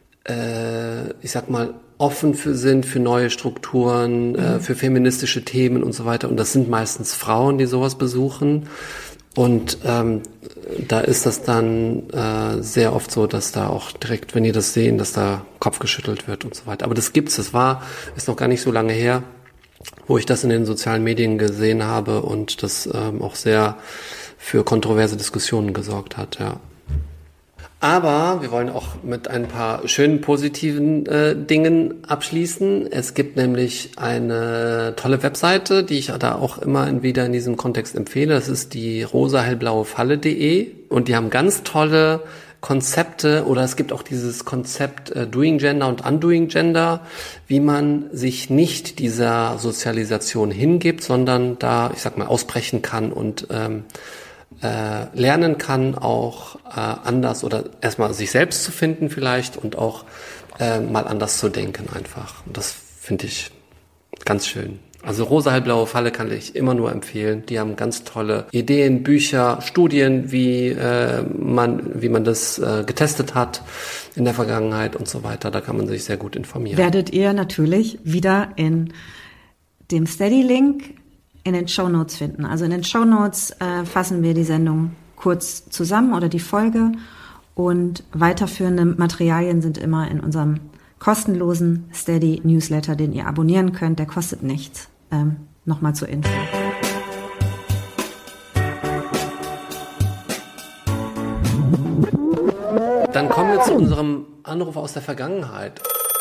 äh, ich sag mal, offen für sind für neue Strukturen, mhm. äh, für feministische Themen und so weiter. Und das sind meistens Frauen, die sowas besuchen. Und ähm, da ist das dann äh, sehr oft so, dass da auch direkt, wenn die das sehen, dass da Kopf geschüttelt wird und so weiter. Aber das gibt's, das war, ist noch gar nicht so lange her, wo ich das in den sozialen Medien gesehen habe und das ähm, auch sehr für kontroverse Diskussionen gesorgt hat, ja. Aber wir wollen auch mit ein paar schönen positiven äh, Dingen abschließen. Es gibt nämlich eine tolle Webseite, die ich da auch immer wieder in diesem Kontext empfehle. Das ist die rosa hellblaue falle punkt de und die haben ganz tolle Konzepte oder es gibt auch dieses Konzept äh, Doing Gender und Undoing Gender, wie man sich nicht dieser Sozialisation hingibt, sondern da, ich sag mal, ausbrechen kann und ähm, Äh, lernen kann, auch äh, anders oder erstmal sich selbst zu finden vielleicht und auch äh, mal anders zu denken einfach. Und das finde ich ganz schön. Also rosa hellblaue Falle kann ich immer nur empfehlen. Die haben ganz tolle Ideen, Bücher, Studien, wie äh, man wie man das äh, getestet hat in der Vergangenheit und so weiter. Da kann man sich sehr gut informieren. Werdet ihr natürlich wieder in dem Steady-Link in den Shownotes finden. Also in den Shownotes äh, fassen wir die Sendung kurz zusammen oder die Folge und weiterführende Materialien sind immer in unserem kostenlosen Steady Newsletter, den ihr abonnieren könnt. Der kostet nichts. Ähm, Nochmal zur Info. dann kommen wir zu unserem Anruf aus der Vergangenheit.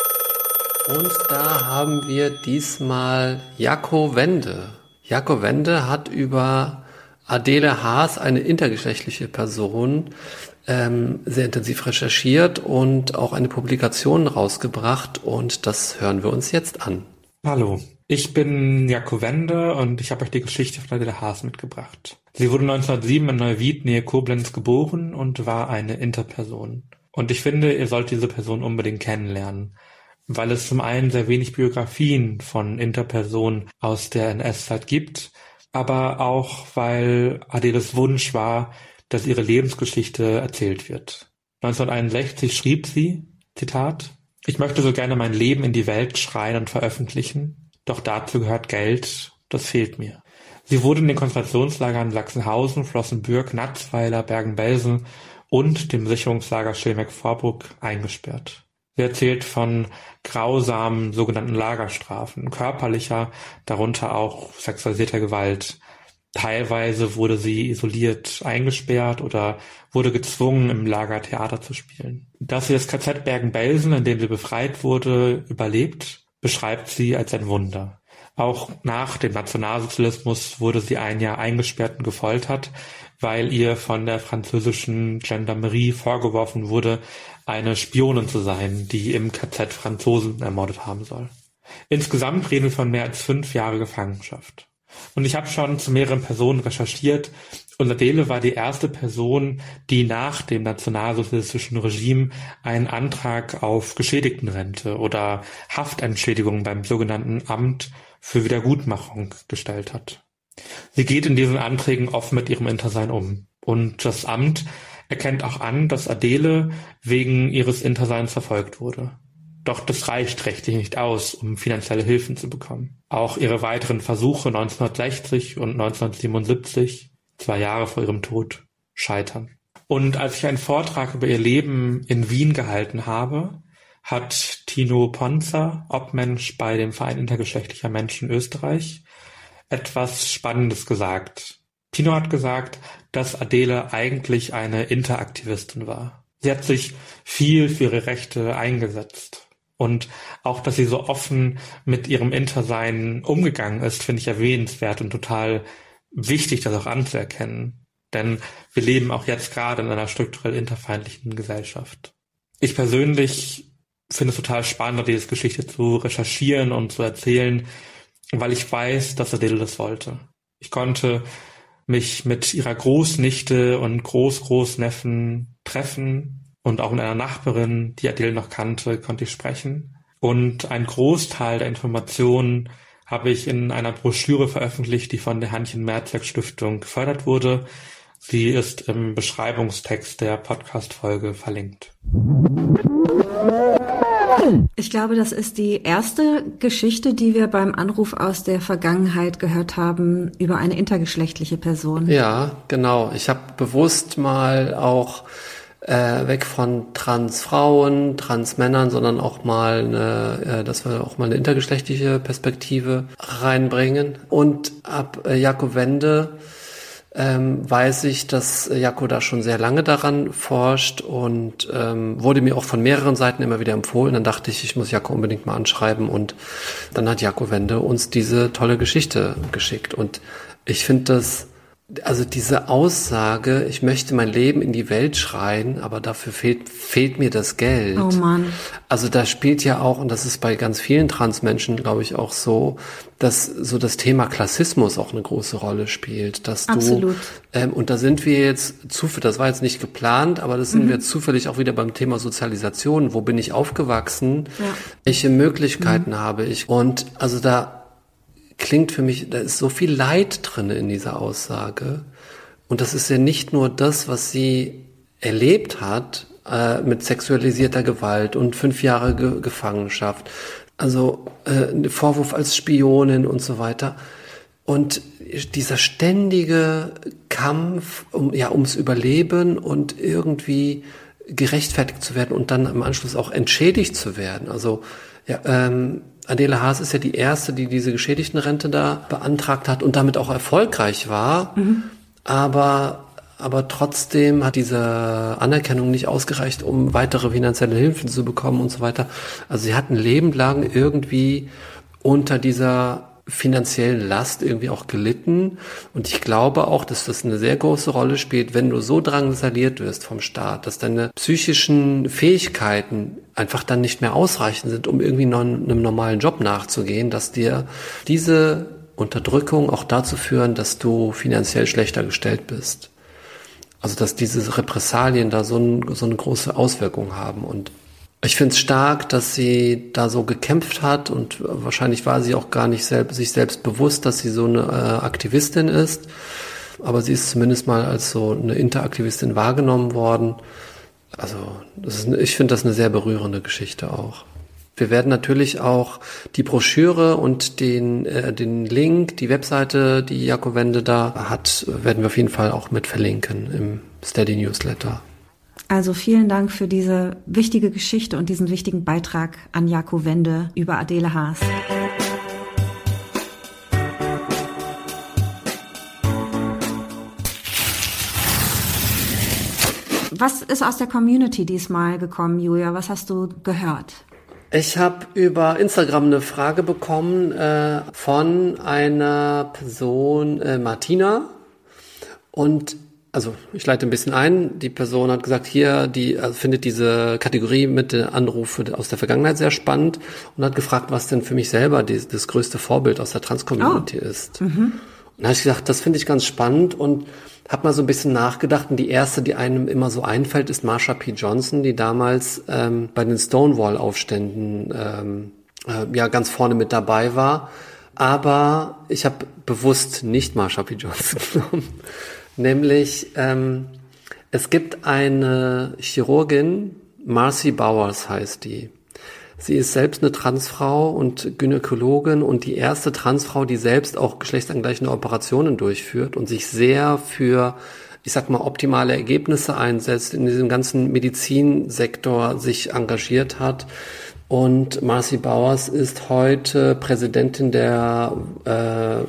Und da haben wir diesmal Jaco Wende. Jaco Wende hat über Adele Haas, eine intergeschlechtliche Person, ähm, sehr intensiv recherchiert und auch eine Publikation rausgebracht. Und das hören wir uns jetzt an. Hallo, ich bin Jaco Wende und ich habe euch die Geschichte von Adele Haas mitgebracht. Sie wurde neunzehnhundertsieben in Neuwied, nähe Koblenz, geboren und war eine Interperson. Und ich finde, ihr sollt diese Person unbedingt kennenlernen, weil es zum einen sehr wenig Biografien von Interpersonen aus der N S-Zeit gibt, aber auch, weil Adeles Wunsch war, dass ihre Lebensgeschichte erzählt wird. neunzehnhunderteinundsechzig schrieb sie, Zitat, ich möchte so gerne mein Leben in die Welt schreien und veröffentlichen, doch dazu gehört Geld, das fehlt mir. Sie wurde in den Konzentrationslagern Sachsenhausen, Flossenbürg, Natzweiler, Bergen-Belsen und dem Sicherungslager Schilmeck-Vorburg eingesperrt. Sie erzählt von grausamen sogenannten Lagerstrafen, körperlicher, darunter auch sexualisierter Gewalt. Teilweise wurde sie isoliert eingesperrt oder wurde gezwungen, im Lager Theater zu spielen. Dass sie das K Z Bergen-Belsen, in dem sie befreit wurde, überlebt, beschreibt sie als ein Wunder. Auch nach dem Nationalsozialismus wurde sie ein Jahr eingesperrt und gefoltert, weil ihr von der französischen Gendarmerie vorgeworfen wurde, eine Spionin zu sein, die im K Z Franzosen ermordet haben soll. Insgesamt reden wir von mehr als fünf Jahre Gefangenschaft. Und ich habe schon zu mehreren Personen recherchiert und Adele war die erste Person, die nach dem nationalsozialistischen Regime einen Antrag auf Geschädigtenrente oder Haftentschädigung beim sogenannten Amt für Wiedergutmachung gestellt hat. Sie geht in diesen Anträgen offen mit ihrem Intersein um. Und das Amt erkennt auch an, dass Adele wegen ihres Interseins verfolgt wurde. Doch das reicht rechtlich nicht aus, um finanzielle Hilfen zu bekommen. Auch ihre weiteren Versuche neunzehnhundertsechzig und neunzehnhundertsiebenundsiebzig, zwei Jahre vor ihrem Tod, scheitern. Und als ich einen Vortrag über ihr Leben in Wien gehalten habe, hat Tino Ponzer, Obmensch bei dem Verein intergeschlechtlicher Menschen Österreich, etwas Spannendes gesagt. Tino hat gesagt, dass Adele eigentlich eine Interaktivistin war. Sie hat sich viel für ihre Rechte eingesetzt. Und auch, dass sie so offen mit ihrem Intersein umgegangen ist, finde ich erwähnenswert und total wichtig, das auch anzuerkennen. Denn wir leben auch jetzt gerade in einer strukturell interfeindlichen Gesellschaft. Ich persönlich finde es total spannend, diese Geschichte zu recherchieren und zu erzählen, weil ich weiß, dass Adele das wollte. Ich konnte mich mit ihrer Großnichte und Groß-Großneffen treffen und auch mit einer Nachbarin, die Adele noch kannte, konnte ich sprechen. Und ein Großteil der Informationen habe ich in einer Broschüre veröffentlicht, die von der Hannchen-Merzog-Stiftung gefördert wurde. Sie ist im Beschreibungstext der Podcast-Folge verlinkt. Ich glaube, das ist die erste Geschichte, die wir beim Anruf aus der Vergangenheit gehört haben über eine intergeschlechtliche Person. Ja, genau. Ich habe bewusst mal auch äh, weg von Transfrauen, Transmännern, sondern auch mal eine, äh, dass wir auch mal eine intergeschlechtliche Perspektive reinbringen. Und ab äh, Jaco Wende Ähm, weiß ich, dass Jaco da schon sehr lange daran forscht und ähm, wurde mir auch von mehreren Seiten immer wieder empfohlen. Dann dachte ich, ich muss Jaco unbedingt mal anschreiben und dann hat Jaco Wende uns diese tolle Geschichte geschickt. Und ich finde das, also diese Aussage, ich möchte mein Leben in die Welt schreien, aber dafür fehlt, fehlt mir das Geld. Oh Mann. Also da spielt ja auch, und das ist bei ganz vielen Transmenschen, glaube ich, auch so, dass so das Thema Klassismus auch eine große Rolle spielt. Dass du, Absolut. Ähm, und da sind wir jetzt zufällig, das war jetzt nicht geplant, aber das sind mhm. wir zufällig auch wieder beim Thema Sozialisation. Wo bin ich aufgewachsen? Ja. Welche Möglichkeiten mhm. habe ich? Und also da klingt für mich, da ist so viel Leid drin in dieser Aussage. Und das ist ja nicht nur das, was sie erlebt hat, äh, mit sexualisierter Gewalt und fünf Jahre Ge- Gefangenschaft. Also äh, Vorwurf als Spionin und so weiter. Und dieser ständige Kampf um, ja, ums Überleben und irgendwie gerechtfertigt zu werden und dann im Anschluss auch entschädigt zu werden. Also ja, ähm, Adele Haas ist ja die erste, die diese Geschädigtenrente da beantragt hat und damit auch erfolgreich war. Mhm. Aber aber trotzdem hat diese Anerkennung nicht ausgereicht, um weitere finanzielle Hilfen zu bekommen und so weiter. Also sie hat ein Leben lang irgendwie unter dieser finanziellen Last irgendwie auch gelitten. Und ich glaube auch, dass das eine sehr große Rolle spielt, wenn du so drangsaliert wirst vom Staat, dass deine psychischen Fähigkeiten einfach dann nicht mehr ausreichend sind, um irgendwie noch einem normalen Job nachzugehen, dass dir diese Unterdrückung auch dazu führen, dass du finanziell schlechter gestellt bist. Also dass diese Repressalien da so, ein, so eine große Auswirkung haben. Und ich finde es stark, dass sie da so gekämpft hat und wahrscheinlich war sie auch gar nicht selbst, sich selbst bewusst, dass sie so eine äh, Aktivistin ist. Aber sie ist zumindest mal als so eine Interaktivistin wahrgenommen worden. Also das ist, ich finde das eine sehr berührende Geschichte auch. Wir werden natürlich auch die Broschüre und den, äh, den Link, die Webseite, die Jakobwende da hat, werden wir auf jeden Fall auch mit verlinken im Steady Newsletter. Also vielen Dank für diese wichtige Geschichte und diesen wichtigen Beitrag an Jakobwende über Adele Haas. Was ist aus der Community diesmal gekommen, Julia? Was hast du gehört? Ich habe über Instagram eine Frage bekommen äh, von einer Person, äh, Martina. Und also ich leite ein bisschen ein. Die Person hat gesagt, hier, die also findet diese Kategorie mit den Anrufen aus der Vergangenheit sehr spannend und hat gefragt, was denn für mich selber die, das größte Vorbild aus der Trans-Community oh. ist. Mhm. Und da habe ich gedacht, das finde ich ganz spannend und habe mal so ein bisschen nachgedacht. Und die erste, die einem immer so einfällt, ist Marsha P. Johnson, die damals ähm, bei den Stonewall-Aufständen ähm, äh, ja ganz vorne mit dabei war. Aber ich habe bewusst nicht Marsha P. Johnson genommen. Nämlich, ähm, es gibt eine Chirurgin, Marcy Bowers heißt die. Sie ist selbst eine Transfrau und Gynäkologin und die erste Transfrau, die selbst auch geschlechtsangleichende Operationen durchführt und sich sehr für, ich sag mal, optimale Ergebnisse einsetzt, in diesem ganzen Medizinsektor sich engagiert hat. Und Marcy Bowers ist heute Präsidentin der äh,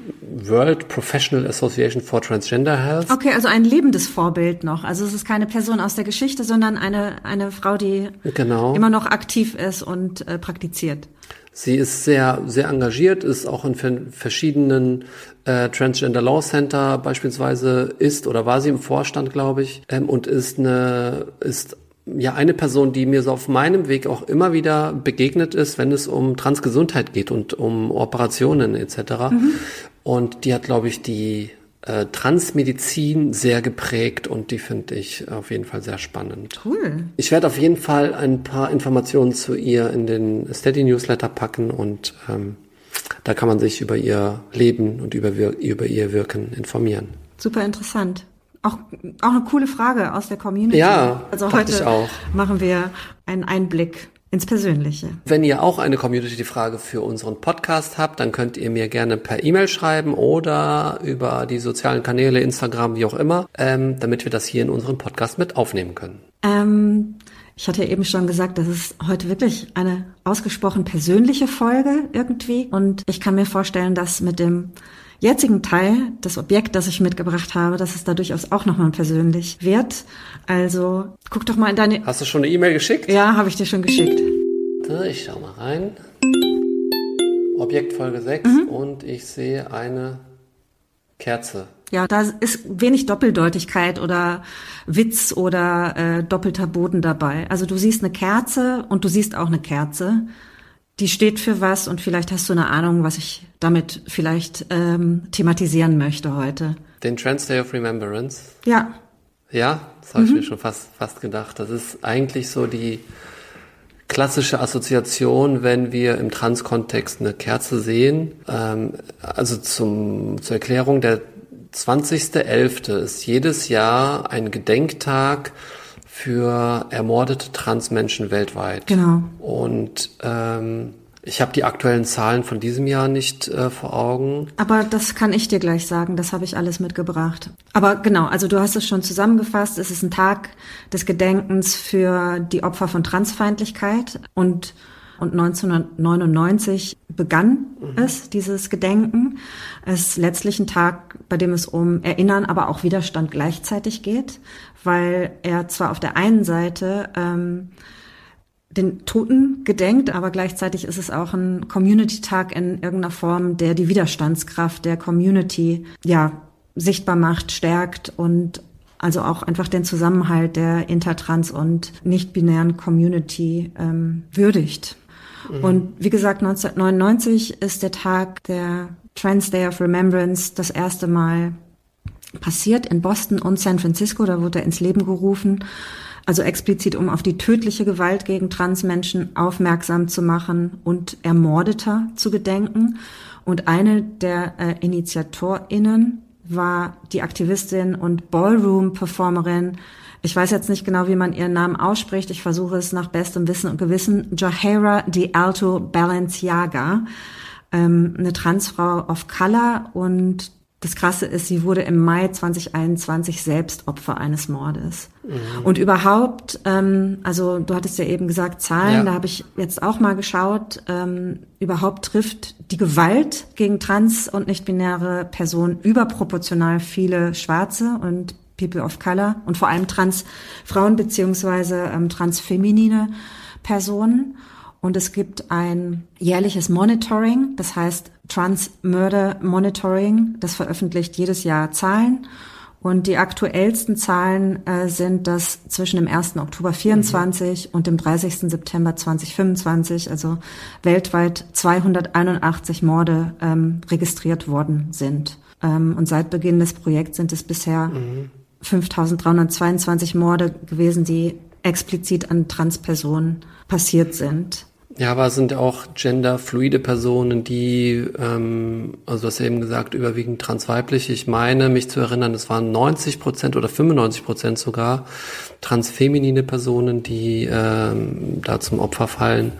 World Professional Association for Transgender Health. Okay, also ein lebendes Vorbild noch. Also es ist keine Person aus der Geschichte, sondern eine eine Frau, die genau. immer noch aktiv ist und äh, praktiziert. Sie ist sehr sehr engagiert, ist auch in verschiedenen äh, Transgender Law Center beispielsweise ist oder war sie im Vorstand, glaube ich, ähm, und ist eine ist ja eine Person, die mir so auf meinem Weg auch immer wieder begegnet ist, wenn es um Transgesundheit geht und um Operationen et cetera. Mhm. Und die hat, glaube ich, die äh, Transmedizin sehr geprägt und die finde ich auf jeden Fall sehr spannend. Cool. Ich werde auf jeden Fall ein paar Informationen zu ihr in den Steady Newsletter packen und ähm, da kann man sich über ihr Leben und über, über ihr Wirken informieren. Super interessant. Auch, auch eine coole Frage aus der Community. Ja, also heute ich auch. Machen wir einen Einblick ins Persönliche. Wenn ihr auch eine Community-Frage für unseren Podcast habt, dann könnt ihr mir gerne per E-Mail schreiben oder über die sozialen Kanäle, Instagram, wie auch immer, ähm, damit wir das hier in unserem Podcast mit aufnehmen können. Ähm, ich hatte ja eben schon gesagt, das ist heute wirklich eine ausgesprochen persönliche Folge irgendwie. Und ich kann mir vorstellen, dass mit dem jetzigen Teil, das Objekt, das ich mitgebracht habe, dass es da durchaus auch nochmal persönlich wird. Also guck doch mal in deine... Hast du schon eine E-Mail geschickt? Ja, habe ich dir schon geschickt. Ich schau mal rein. Objekt Folge sechs mhm. und ich sehe eine Kerze. Ja, da ist wenig Doppeldeutigkeit oder Witz oder äh, doppelter Boden dabei. Also du siehst eine Kerze und du siehst auch eine Kerze. Die steht für was und vielleicht hast du eine Ahnung, was ich damit vielleicht ähm, thematisieren möchte heute. Den Trans Day of Remembrance? Ja. Ja, das habe mhm. ich mir schon fast fast gedacht. Das ist eigentlich so die klassische Assoziation, wenn wir im Trans-Kontext eine Kerze sehen. Ähm, also zum zur Erklärung, der zwanzigster elfte ist jedes Jahr ein Gedenktag für ermordete Transmenschen weltweit. Genau. Und ähm, ich habe die aktuellen Zahlen von diesem Jahr nicht äh, vor Augen. Aber das kann ich dir gleich sagen, das habe ich alles mitgebracht. Aber genau, also du hast es schon zusammengefasst, es ist ein Tag des Gedenkens für die Opfer von Transfeindlichkeit und Und neunzehnhundertneunundneunzig begann mhm. es, dieses Gedenken. Es ist letztlich ein Tag bei dem es um Erinnern, aber auch Widerstand gleichzeitig geht, weil er zwar auf der einen Seite ähm, den Toten gedenkt, aber gleichzeitig ist es auch ein Community-Tag in irgendeiner Form, der die Widerstandskraft der Community ja sichtbar macht, stärkt und also auch einfach den Zusammenhalt der intertrans- und nicht-binären Community ähm, würdigt. Mhm. Und wie gesagt, neunzehnhundertneunundneunzig ist der Tag der Trans Day of Remembrance das erste Mal passiert in Boston und San Francisco. Da wurde er ins Leben gerufen. Also explizit, um auf die tödliche Gewalt gegen Transmenschen aufmerksam zu machen und Ermordeter zu gedenken. Und eine der äh, InitiatorInnen war die Aktivistin und Ballroom-Performerin. Ich weiß jetzt nicht genau, wie man ihren Namen ausspricht. Ich versuche es nach bestem Wissen und Gewissen. Jaheira de Alto Balenciaga, ähm, eine Transfrau of Color. Und das Krasse ist, sie wurde im Mai zweitausendeinundzwanzig selbst Opfer eines Mordes. Mhm. Und überhaupt, ähm, also du hattest ja eben gesagt Zahlen, ja. Da habe ich jetzt auch mal geschaut, ähm, überhaupt trifft die Gewalt gegen trans- und nicht-binäre Personen überproportional viele Schwarze und People of Color und vor allem Transfrauen beziehungsweise ähm, transfeminine Personen. Und es gibt ein jährliches Monitoring, das heißt Trans Murder Monitoring, das veröffentlicht jedes Jahr Zahlen. Und die aktuellsten Zahlen äh, sind, dass zwischen dem ersten Oktober vierundzwanzig mhm. und dem dreißigsten September zweitausendfünfundzwanzig, also weltweit zweihunderteinundachtzig Morde ähm, registriert worden sind. Ähm, und seit Beginn des Projekts sind es bisher mhm. fünftausenddreihundertzweiundzwanzig Morde gewesen, die explizit an Transpersonen passiert sind. Ja, aber es sind auch genderfluide Personen, die, ähm, also du hast ja eben gesagt, überwiegend transweiblich. Ich meine, mich zu erinnern, es waren neunzig Prozent oder fünfundneunzig Prozent sogar transfeminine Personen, die ähm, da zum Opfer fallen.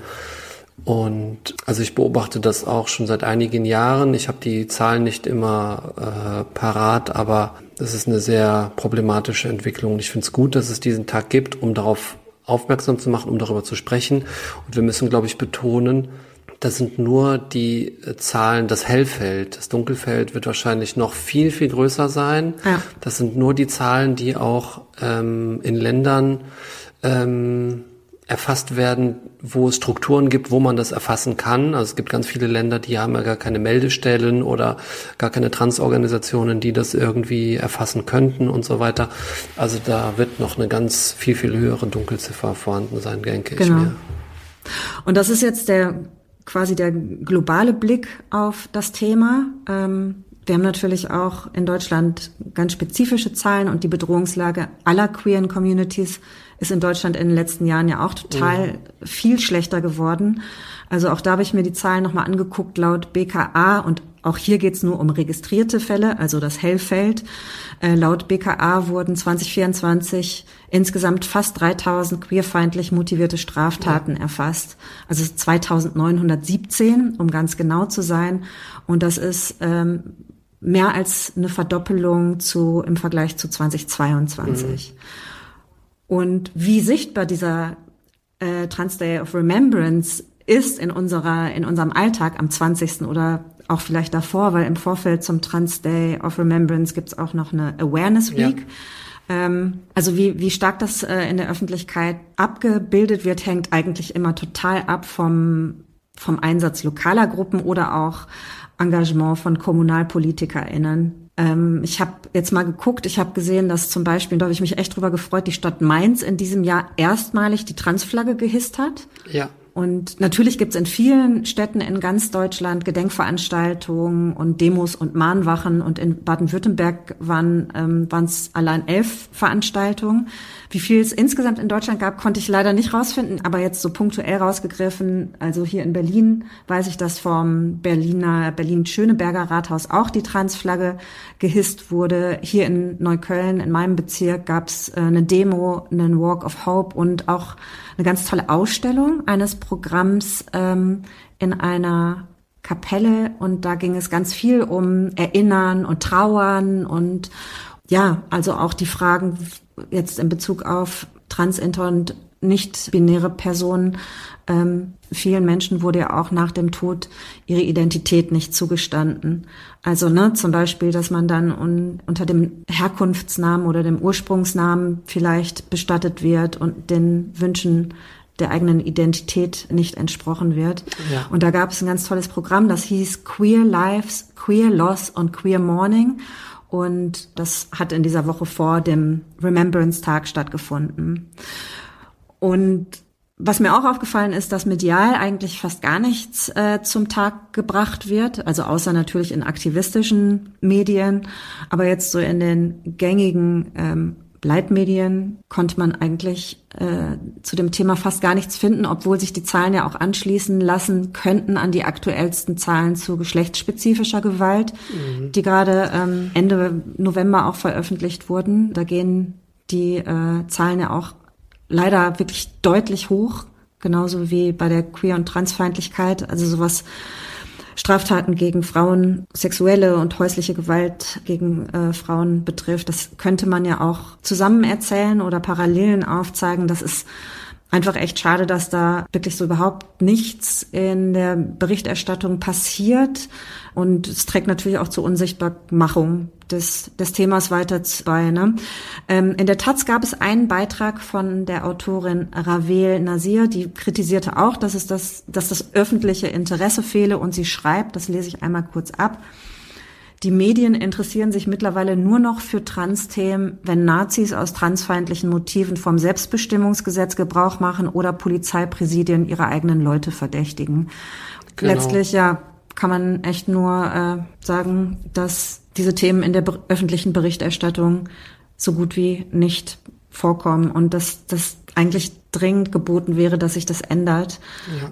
Und also ich beobachte das auch schon seit einigen Jahren. Ich habe die Zahlen nicht immer äh, parat, aber das ist eine sehr problematische Entwicklung. Ich finde es gut, dass es diesen Tag gibt, um darauf aufmerksam zu machen, um darüber zu sprechen. Und wir müssen, glaube ich, betonen, das sind nur die Zahlen, das Hellfeld. Das Dunkelfeld wird wahrscheinlich noch viel, viel größer sein. Ja. Das sind nur die Zahlen, die auch ähm, in Ländern ähm, erfasst werden, wo es Strukturen gibt, wo man das erfassen kann. Also es gibt ganz viele Länder, die haben ja gar keine Meldestellen oder gar keine Transorganisationen, die das irgendwie erfassen könnten und so weiter. Also da wird noch eine ganz viel, viel höhere Dunkelziffer vorhanden sein, denke genau. ich mir. Und das ist jetzt der quasi der globale Blick auf das Thema. Ähm Wir haben natürlich auch in Deutschland ganz spezifische Zahlen und die Bedrohungslage aller queeren Communities ist in Deutschland in den letzten Jahren ja auch total ja. viel schlechter geworden. Also auch da habe ich mir die Zahlen nochmal angeguckt, laut B K A, und auch hier geht es nur um registrierte Fälle, also das Hellfeld. Äh, laut B K A wurden zwanzig vierundzwanzig insgesamt fast dreitausend queerfeindlich motivierte Straftaten ja. erfasst. Also zweitausendneunhundertsiebzehn, um ganz genau zu sein. Und das ist ähm, mehr als eine Verdoppelung zu im Vergleich zu zweitausendzweiundzwanzig. Mhm. Und wie sichtbar dieser äh, Trans Day of Remembrance ist in unserer in unserem Alltag am zwanzigsten oder auch vielleicht davor, weil im Vorfeld zum Trans Day of Remembrance gibt's auch noch eine Awareness Week. Ja. Ähm, also wie wie stark das äh, in der Öffentlichkeit abgebildet wird, hängt eigentlich immer total ab vom vom Einsatz lokaler Gruppen oder auch Engagement von KommunalpolitikerInnen. Ähm, ich habe jetzt mal geguckt, ich habe gesehen, dass zum Beispiel, da habe ich mich echt drüber gefreut, die Stadt Mainz in diesem Jahr erstmalig die Transflagge gehisst hat. Ja. Und natürlich gibt's in vielen Städten in ganz Deutschland Gedenkveranstaltungen und Demos und Mahnwachen. Und in Baden-Württemberg waren ähm, waren es allein elf Veranstaltungen. Wie viel es insgesamt in Deutschland gab, konnte ich leider nicht rausfinden, aber jetzt so punktuell rausgegriffen. Also hier in Berlin weiß ich, dass vom Berliner Berlin-Schöneberger Rathaus auch die Transflagge gehisst wurde. Hier in Neukölln, in meinem Bezirk, gab's äh, eine Demo, einen Walk of Hope und auch eine ganz tolle Ausstellung eines Programms ähm, in einer Kapelle. Und da ging es ganz viel um Erinnern und Trauern und ja, also auch die Fragen jetzt in Bezug auf Trans, Inter und nicht-binäre Personen, ähm, vielen Menschen wurde ja auch nach dem Tod ihre Identität nicht zugestanden. Also ne, zum Beispiel, dass man dann un, unter dem Herkunftsnamen oder dem Ursprungsnamen vielleicht bestattet wird und den Wünschen der eigenen Identität nicht entsprochen wird. Ja. Und da gab es ein ganz tolles Programm, das hieß Queer Lives, Queer Loss und Queer Mourning. Und das hat in dieser Woche vor dem Remembrance-Tag stattgefunden. Und was mir auch aufgefallen ist, dass medial eigentlich fast gar nichts äh, zum Tag gebracht wird, also außer natürlich in aktivistischen Medien, aber jetzt so in den gängigen ähm, Leitmedien konnte man eigentlich äh, zu dem Thema fast gar nichts finden, obwohl sich die Zahlen ja auch anschließen lassen könnten an die aktuellsten Zahlen zu geschlechtsspezifischer Gewalt, mhm. die gerade ähm, Ende November auch veröffentlicht wurden. Da gehen die äh, Zahlen ja auch leider wirklich deutlich hoch, genauso wie bei der Queer- und Transfeindlichkeit, also sowas Straftaten gegen Frauen, sexuelle und häusliche Gewalt gegen äh, Frauen betrifft. Das könnte man ja auch zusammen erzählen oder Parallelen aufzeigen. Das ist einfach echt schade, dass da wirklich so überhaupt nichts in der Berichterstattung passiert. Und es trägt natürlich auch zur Unsichtbarmachung des, des Themas weiter bei. Ne? Ähm, in der Taz gab es einen Beitrag von der Autorin Ravel Nasir, die kritisierte auch, dass es das, dass das öffentliche Interesse fehle. Und sie schreibt, das lese ich einmal kurz ab: Die Medien interessieren sich mittlerweile nur noch für Trans-Themen, wenn Nazis aus transfeindlichen Motiven vom Selbstbestimmungsgesetz Gebrauch machen oder Polizeipräsidien ihre eigenen Leute verdächtigen. Genau. Letztlich ja kann man echt nur äh, sagen, dass diese Themen in der be- öffentlichen Berichterstattung so gut wie nicht vorkommen und dass das eigentlich dringend geboten wäre, dass sich das ändert. Ja.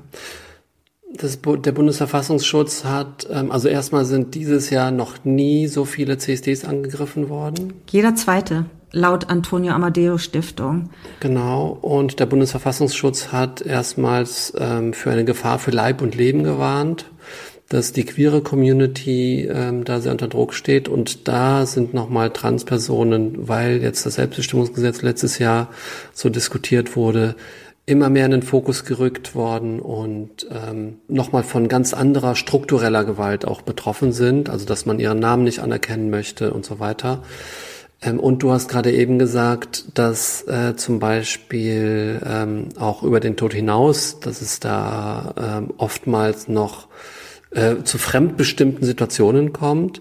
Das, der Bundesverfassungsschutz hat, ähm, also erstmal sind dieses Jahr noch nie so viele C S Ds angegriffen worden. Jeder zweite, laut Antonio Amadeo Stiftung. Genau, und der Bundesverfassungsschutz hat erstmals ähm, für eine Gefahr für Leib und Leben gewarnt, dass die queere Community ähm, da sehr unter Druck steht. Und da sind nochmal Transpersonen, weil jetzt das Selbstbestimmungsgesetz letztes Jahr so diskutiert wurde, immer mehr in den Fokus gerückt worden und ähm, nochmal von ganz anderer struktureller Gewalt auch betroffen sind, also dass man ihren Namen nicht anerkennen möchte und so weiter. Ähm, und du hast gerade eben gesagt, dass äh, zum Beispiel ähm, auch über den Tod hinaus, dass es da ähm, oftmals noch äh, zu fremdbestimmten Situationen kommt.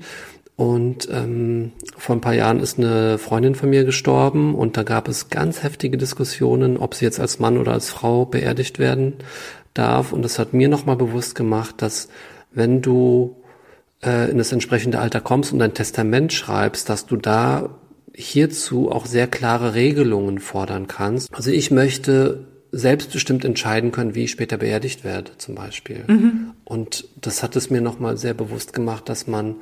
Und ähm, vor ein paar Jahren ist eine Freundin von mir gestorben und da gab es ganz heftige Diskussionen, ob sie jetzt als Mann oder als Frau beerdigt werden darf. Und das hat mir nochmal bewusst gemacht, dass wenn du äh, in das entsprechende Alter kommst und ein Testament schreibst, dass du da hierzu auch sehr klare Regelungen fordern kannst. Also ich möchte selbstbestimmt entscheiden können, wie ich später beerdigt werde zum Beispiel. Mhm. Und das hat es mir nochmal sehr bewusst gemacht, dass man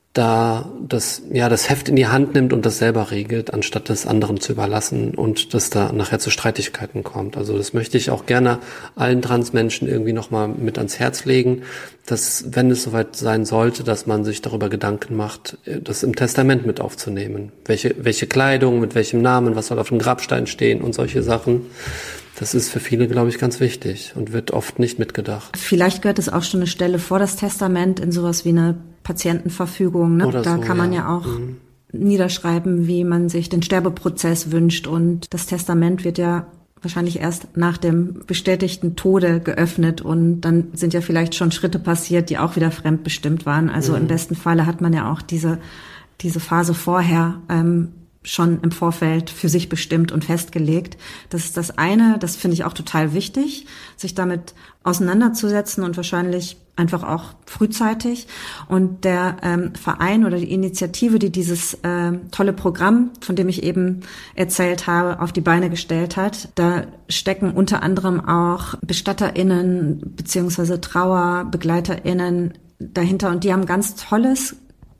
da das, ja, das Heft in die Hand nimmt und das selber regelt, anstatt das anderen zu überlassen und das da nachher zu Streitigkeiten kommt. Also das möchte ich auch gerne allen Transmenschen irgendwie nochmal mit ans Herz legen, dass, wenn es soweit sein sollte, dass man sich darüber Gedanken macht, das im Testament mit aufzunehmen. Welche, welche Kleidung, mit welchem Namen, was soll auf dem Grabstein stehen und solche Sachen. Das ist für viele, glaube ich, ganz wichtig und wird oft nicht mitgedacht. Vielleicht gehört es auch schon eine Stelle vor das Testament in sowas wie eine Patientenverfügung. Ne? Da so, kann man ja, ja auch mhm. niederschreiben, wie man sich den Sterbeprozess wünscht. Und das Testament wird ja wahrscheinlich erst nach dem bestätigten Tode geöffnet. Und dann sind ja vielleicht schon Schritte passiert, die auch wieder fremdbestimmt waren. Also mhm. im besten Falle hat man ja auch diese, diese Phase vorher ähm, schon im Vorfeld für sich bestimmt und festgelegt. Das ist das eine, das finde ich auch total wichtig, sich damit auseinanderzusetzen und wahrscheinlich einfach auch frühzeitig. Und der ähm, Verein oder die Initiative, die dieses äh, tolle Programm, von dem ich eben erzählt habe, auf die Beine gestellt hat, da stecken unter anderem auch BestatterInnen beziehungsweise TrauerbegleiterInnen dahinter und die haben ganz tolles,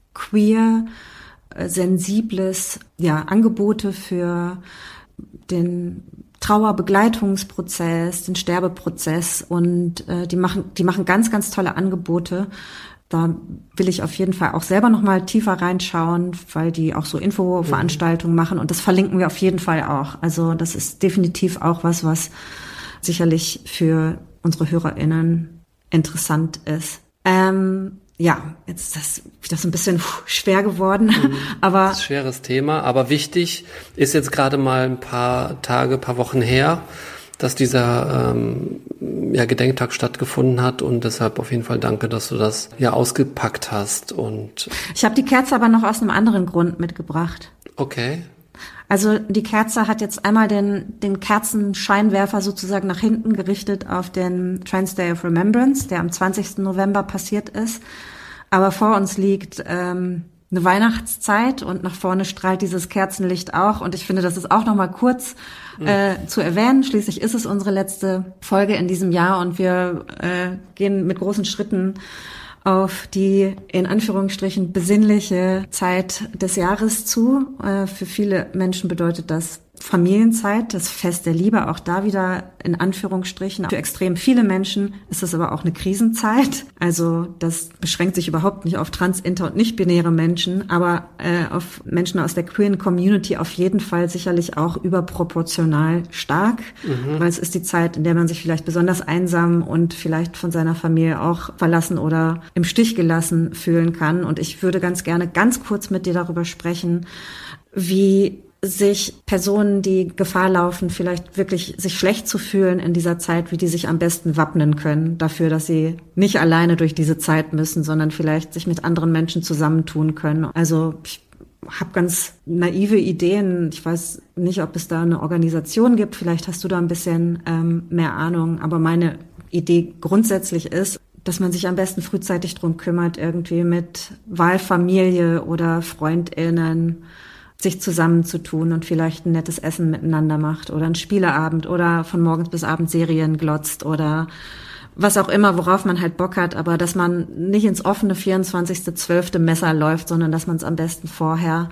queer, sensibles, ja, Angebote für den Trauerbegleitungsprozess, den Sterbeprozess und äh, die machen, die machen ganz, ganz tolle Angebote Da will ich auf jeden Fall auch selber nochmal tiefer reinschauen, weil die auch so Infoveranstaltungen machen und das verlinken wir auf jeden Fall auch. Also das ist definitiv auch was, was sicherlich für unsere HörerInnen interessant ist. Ähm, ja, jetzt ist das wieder so ein bisschen pff, schwer geworden, mhm. aber das ist ein schweres Thema, aber wichtig ist jetzt gerade mal ein paar Tage, paar Wochen her, dass dieser ähm, ja, Gedenktag stattgefunden hat und deshalb auf jeden Fall danke, dass du das ja ausgepackt hast. Und ich habe die Kerze aber noch aus einem anderen Grund mitgebracht. Okay. Also die Kerze hat jetzt einmal den, den Kerzenscheinwerfer sozusagen nach hinten gerichtet auf den Trans Day of Remembrance, der am zwanzigsten November passiert ist. Aber vor uns liegt ähm, eine Weihnachtszeit und nach vorne strahlt dieses Kerzenlicht auch. Und ich finde, das ist auch nochmal kurz äh, mhm. zu erwähnen. Schließlich ist es unsere letzte Folge in diesem Jahr und wir äh, gehen mit großen Schritten auf die in Anführungsstrichen besinnliche Zeit des Jahres zu. Äh, für viele Menschen bedeutet das Familienzeit, das Fest der Liebe, auch da wieder in Anführungsstrichen. Für extrem viele Menschen ist es aber auch eine Krisenzeit. Also das beschränkt sich überhaupt nicht auf trans-, inter- und nicht-binäre Menschen, aber äh, auf Menschen aus der queeren Community auf jeden Fall sicherlich auch überproportional stark, mhm. weil es ist die Zeit, in der man sich vielleicht besonders einsam und vielleicht von seiner Familie auch verlassen oder im Stich gelassen fühlen kann. Und ich würde ganz gerne ganz kurz mit dir darüber sprechen, wie sich Personen, die Gefahr laufen, vielleicht wirklich sich schlecht zu fühlen in dieser Zeit, wie die sich am besten wappnen können dafür, dass sie nicht alleine durch diese Zeit müssen, sondern vielleicht sich mit anderen Menschen zusammentun können. Also ich habe ganz naive Ideen. Ich weiß nicht, ob es da eine Organisation gibt. Vielleicht hast du da ein bisschen ähm, mehr Ahnung. Aber meine Idee grundsätzlich ist, dass man sich am besten frühzeitig drum kümmert, irgendwie mit Wahlfamilie oder FreundInnen sich zusammenzutun und vielleicht ein nettes Essen miteinander macht oder einen Spieleabend oder von morgens bis abends Serien glotzt oder was auch immer, worauf man halt Bock hat, aber dass man nicht ins offene vierundzwanzigste zwölfte Messer läuft, sondern dass man es am besten vorher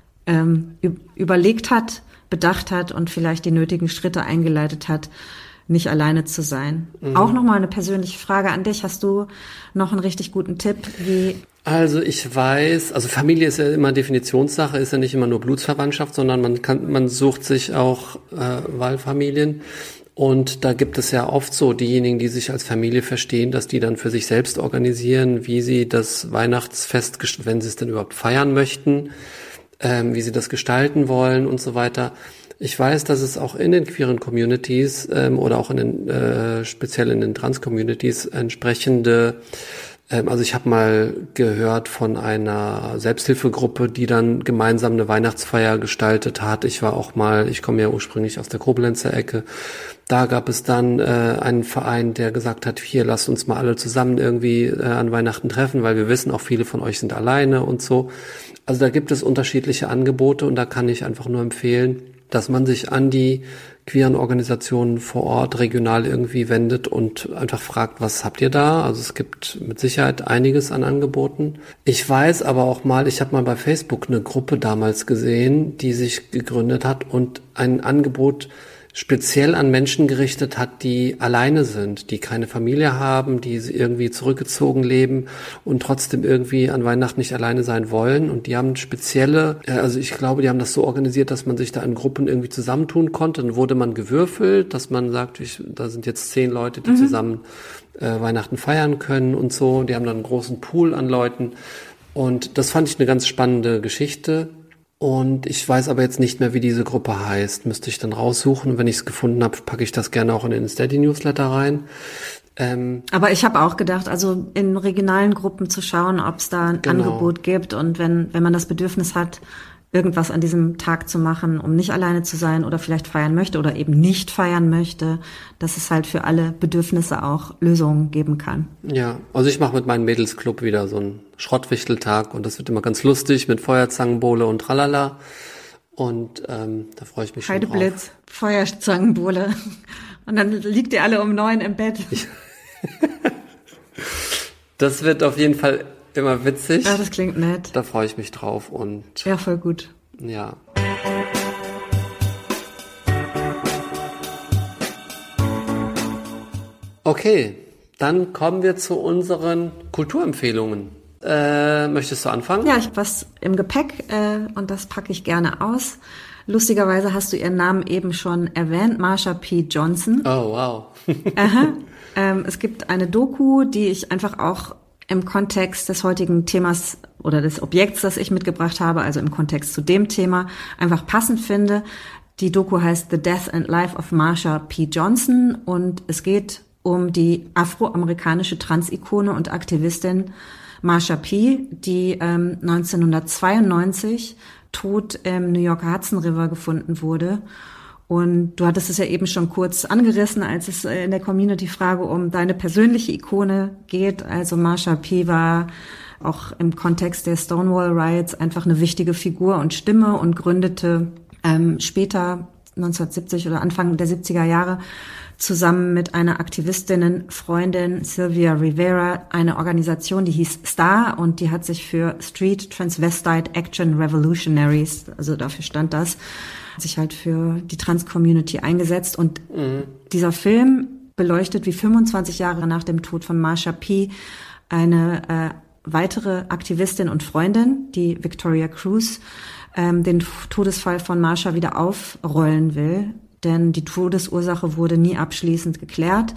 ähm, überlegt hat, bedacht hat und vielleicht die nötigen Schritte eingeleitet hat, nicht alleine zu sein. Mhm. Auch nochmal eine persönliche Frage an dich. Hast du noch einen richtig guten Tipp, wie... Also ich weiß, also Familie ist ja immer Definitionssache, ist ja nicht immer nur Blutsverwandtschaft, sondern man kann, man sucht sich auch äh, Wahlfamilien und da gibt es ja oft so diejenigen, die sich als Familie verstehen, dass die dann für sich selbst organisieren, wie sie das Weihnachtsfest, wenn sie es denn überhaupt feiern möchten, ähm, wie sie das gestalten wollen und so weiter. Ich weiß, dass es auch in den queeren Communities ähm, oder auch in den äh, speziell in den Trans-Communities entsprechende Also ich habe mal gehört von einer Selbsthilfegruppe, die dann gemeinsam eine Weihnachtsfeier gestaltet hat. Ich war auch mal, ich komme ja ursprünglich aus der Koblenzer Ecke, da gab es dann äh, einen Verein, der gesagt hat, hier, lasst uns mal alle zusammen irgendwie äh, an Weihnachten treffen, weil wir wissen, auch viele von euch sind alleine und so. Also da gibt es unterschiedliche Angebote und da kann ich einfach nur empfehlen, dass man sich an die queeren Organisationen vor Ort regional irgendwie wendet und einfach fragt, was habt ihr da? Also es gibt mit Sicherheit einiges an Angeboten. Ich weiß aber auch mal, ich habe mal bei Facebook eine Gruppe damals gesehen, die sich gegründet hat und ein Angebot speziell an Menschen gerichtet hat, die alleine sind, die keine Familie haben, die irgendwie zurückgezogen leben und trotzdem irgendwie an Weihnachten nicht alleine sein wollen. Und die haben spezielle, also ich glaube, die haben das so organisiert, dass man sich da in Gruppen irgendwie zusammentun konnte. Dann wurde man gewürfelt, dass man sagt, ich, da sind jetzt zehn Leute, die mhm. zusammen äh, Weihnachten feiern können und so. Die haben dann einen großen Pool an Leuten. Und das fand ich eine ganz spannende Geschichte. Und ich weiß aber jetzt nicht mehr, wie diese Gruppe heißt. Müsste ich dann raussuchen. Und wenn ich es gefunden habe, packe ich das gerne auch in den Steady-Newsletter rein. Ähm, aber ich habe auch gedacht, also in regionalen Gruppen zu schauen, ob es da ein genau. Angebot gibt. Und wenn wenn man das Bedürfnis hat, irgendwas an diesem Tag zu machen, um nicht alleine zu sein oder vielleicht feiern möchte oder eben nicht feiern möchte, dass es halt für alle Bedürfnisse auch Lösungen geben kann. Ja, also ich mache mit meinem Mädelsclub wieder so einen Schrottwichteltag und das wird immer ganz lustig mit Feuerzangenbowle und tralala und ähm, da freue ich mich schon drauf. Heideblitz, Feuerzangenbowle und dann liegt ihr alle um neun im Bett. Das wird auf jeden Fall immer witzig. Ja, das klingt nett. Da freue ich mich drauf und... Ja, voll gut. Ja. Okay, dann kommen wir zu unseren Kulturempfehlungen. Äh, möchtest du anfangen? Ja, ich habe was im Gepäck äh, und das packe ich gerne aus. Lustigerweise hast du ihren Namen eben schon erwähnt, Marsha P. Johnson. Oh, wow. Aha. Ähm, es gibt eine Doku, die ich einfach auch im Kontext des heutigen Themas oder des Objekts, das ich mitgebracht habe, also im Kontext zu dem Thema, einfach passend finde. Die Doku heißt The Death and Life of Marsha P. Johnson und es geht um die afroamerikanische Transikone und Aktivistin Marsha P., die ähm, neunzehnhundertzweiundneunzig tot im New Yorker Hudson River gefunden wurde. Und du hattest es ja eben schon kurz angerissen, als es in der Community-Frage um deine persönliche Ikone geht. Also Marsha P. war auch im Kontext der Stonewall Riots einfach eine wichtige Figur und Stimme und gründete ähm, später neunzehnhundertsiebzig oder Anfang der siebziger Jahre zusammen mit einer Aktivistinnen-Freundin Sylvia Rivera eine Organisation, die hieß STAR und die hat sich für Street Transvestite Action Revolutionaries, also dafür stand das, sich halt für die Trans-Community eingesetzt. Und mhm. dieser Film beleuchtet, wie fünfundzwanzig Jahre nach dem Tod von Marsha P. eine äh, weitere Aktivistin und Freundin, die Victoria Cruz, ähm, den Todesfall von Marsha wieder aufrollen will. Denn die Todesursache wurde nie abschließend geklärt.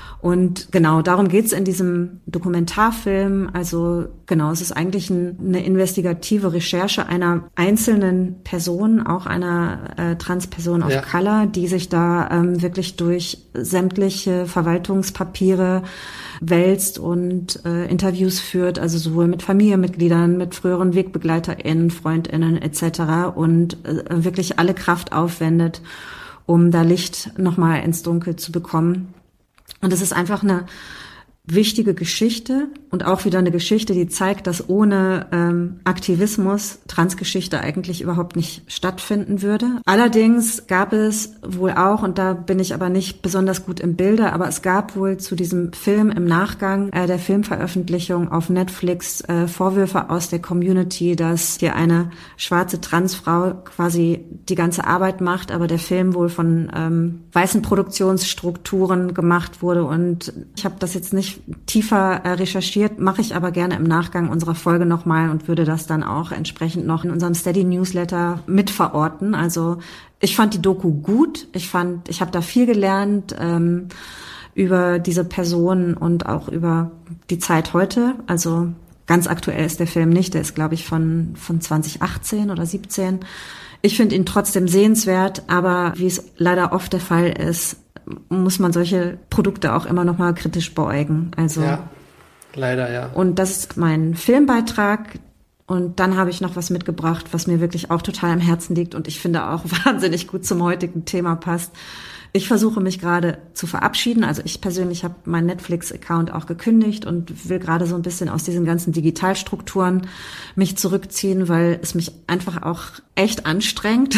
Und genau, darum geht's in diesem Dokumentarfilm. Also genau, es ist eigentlich ein, eine investigative Recherche einer einzelnen Person, auch einer äh, Transperson of ja. Color, die sich da ähm, wirklich durch sämtliche Verwaltungspapiere wälzt und äh, Interviews führt, also sowohl mit Familienmitgliedern, mit früheren WegbegleiterInnen, FreundInnen et cetera und äh, wirklich alle Kraft aufwendet, um da Licht nochmal ins Dunkel zu bekommen. Und es ist einfach eine wichtige Geschichte und auch wieder eine Geschichte, die zeigt, dass ohne ähm, Aktivismus Transgeschichte eigentlich überhaupt nicht stattfinden würde. Allerdings gab es wohl auch, und da bin ich aber nicht besonders gut im Bilde, aber es gab wohl zu diesem Film im Nachgang äh, der Filmveröffentlichung auf Netflix äh, Vorwürfe aus der Community, dass hier eine schwarze Transfrau quasi die ganze Arbeit macht, aber der Film wohl von ähm, weißen Produktionsstrukturen gemacht wurde. Und ich habe das jetzt nicht tiefer äh, recherchiert, mache ich aber gerne im Nachgang unserer Folge nochmal und würde das dann auch entsprechend noch in unserem Steady-Newsletter mitverorten. Also ich fand die Doku gut. Ich fand, ich habe da viel gelernt ähm, über diese Person und auch über die Zeit heute. Also ganz aktuell ist der Film nicht. Der ist, glaube ich, von von zwanzig achtzehn oder siebzehn. Ich finde ihn trotzdem sehenswert, aber wie es leider oft der Fall ist, muss man solche Produkte auch immer noch mal kritisch beäugen. Also ja, leider ja. Und das ist mein Filmbeitrag. Und dann habe ich noch was mitgebracht, was mir wirklich auch total am Herzen liegt und ich finde auch wahnsinnig gut zum heutigen Thema passt. Ich versuche mich gerade zu verabschieden. Also ich persönlich habe meinen Netflix-Account auch gekündigt und will gerade so ein bisschen aus diesen ganzen Digitalstrukturen mich zurückziehen, weil es mich einfach auch echt anstrengt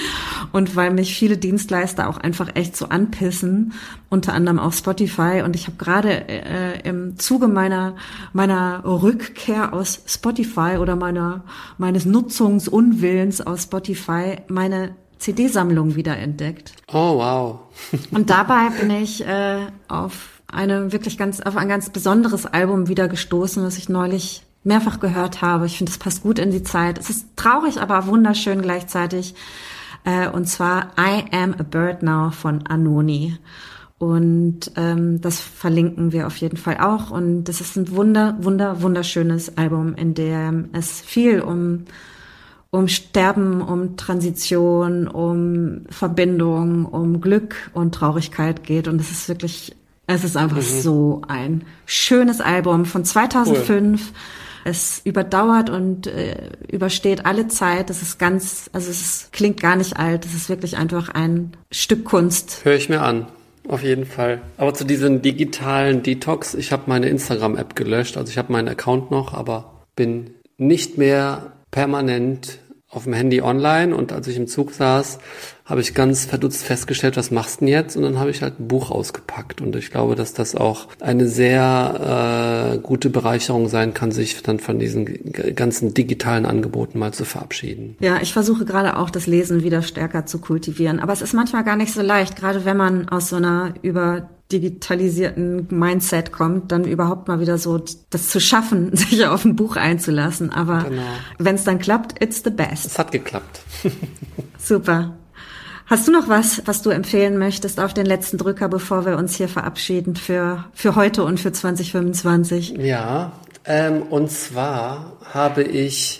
und weil mich viele Dienstleister auch einfach echt so anpissen, unter anderem auch Spotify. Und ich habe gerade äh, im Zuge meiner meiner Rückkehr aus Spotify oder meiner meines Nutzungsunwillens aus Spotify meine C D-Sammlung wiederentdeckt. Oh, wow. Und dabei bin ich äh, auf eine wirklich ganz, auf ein ganz besonderes Album wieder gestoßen, das ich neulich mehrfach gehört habe. Ich finde, es passt gut in die Zeit. Es ist traurig, aber wunderschön gleichzeitig. Äh, und zwar I Am a Bird Now von Anoni. Und ähm, das verlinken wir auf jeden Fall auch. Und das ist ein wunder, wunder, wunderschönes Album, in dem es viel um um Sterben, um Transition, um Verbindung, um Glück und Traurigkeit geht. Und es ist wirklich, es ist einfach mhm. so ein schönes Album von zweitausendfünf. Cool. Es überdauert und äh, übersteht alle Zeit. Es ist ganz, also es ist, klingt gar nicht alt. Es ist wirklich einfach ein Stück Kunst. Höre ich mir an. Auf jeden Fall. Aber zu diesem digitalen Detox, ich habe meine Instagram-App gelöscht. Also ich habe meinen Account noch, aber bin nicht mehr permanent auf dem Handy online, und als ich im Zug saß, habe ich ganz verdutzt festgestellt, was machst du denn jetzt? Und dann habe ich halt ein Buch ausgepackt, und ich glaube, dass das auch eine sehr äh, gute Bereicherung sein kann, sich dann von diesen g- ganzen digitalen Angeboten mal zu verabschieden. Ja, ich versuche gerade auch das Lesen wieder stärker zu kultivieren, aber es ist manchmal gar nicht so leicht, gerade wenn man aus so einer über digitalisierten Mindset kommt, dann überhaupt mal wieder so das zu schaffen, sich auf ein Buch einzulassen. Aber genau. Wenn es dann klappt, it's the best. Es hat geklappt. Super. Hast du noch was, was du empfehlen möchtest auf den letzten Drücker, bevor wir uns hier verabschieden für, für heute und für zwanzig fünfundzwanzig? Ja, ähm, und zwar habe ich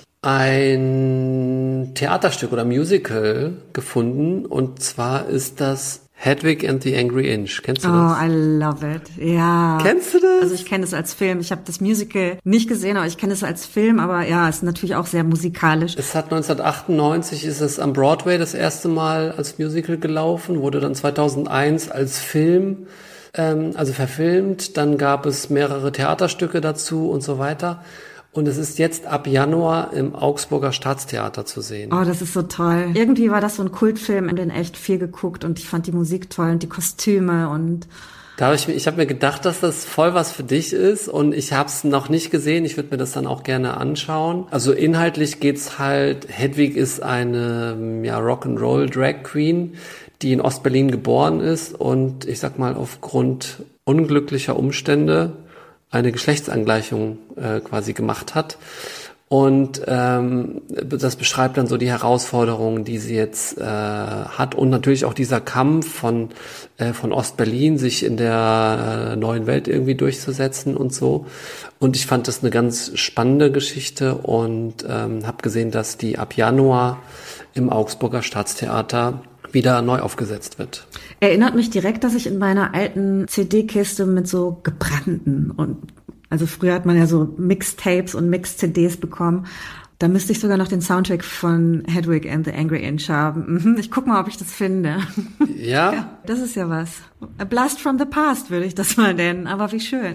ein Theaterstück oder Musical gefunden, und zwar ist das Hedwig and the Angry Inch. Kennst du das? Oh, I love it. Ja. Kennst du das? Also ich kenne es als Film. Ich habe das Musical nicht gesehen, aber ich kenne es als Film. Aber ja, es ist natürlich auch sehr musikalisch. Es hat neunzehnhundertachtundneunzig ist es am Broadway das erste Mal als Musical gelaufen, wurde dann zweitausendeins als Film, ähm, also verfilmt. Dann gab es mehrere Theaterstücke dazu und so weiter. Und es ist jetzt ab Januar im Augsburger Staatstheater zu sehen. Oh, das ist so toll. Irgendwie war das so ein Kultfilm, in den echt viel geguckt, und ich fand die Musik toll und die Kostüme und... Da habe ich mir, ich habe mir gedacht, dass das voll was für dich ist, und ich habe es noch nicht gesehen. Ich würde mir das dann auch gerne anschauen. Also inhaltlich geht's halt, Hedwig ist eine ja, Rock'n'Roll Drag Queen, die in Ostberlin geboren ist und ich sag mal aufgrund unglücklicher Umstände eine Geschlechtsangleichung äh, quasi gemacht hat. Und ähm, das beschreibt dann so die Herausforderungen, die sie jetzt äh, hat, und natürlich auch dieser Kampf von äh, von Ostberlin, sich in der äh, neuen Welt irgendwie durchzusetzen und so. Und ich fand das eine ganz spannende Geschichte und ähm, habe gesehen, dass die ab Januar im Augsburger Staatstheater wieder neu aufgesetzt wird. Erinnert mich direkt, dass ich in meiner alten C D-Kiste mit so gebrannten, und also früher hat man ja so Mixtapes und Mix-C Ds bekommen. Da müsste ich sogar noch den Soundtrack von Hedwig and the Angry Inch haben. Ich guck mal, ob ich das finde. Ja? Ja, das ist ja was. A Blast from the Past würde ich das mal nennen, aber wie schön.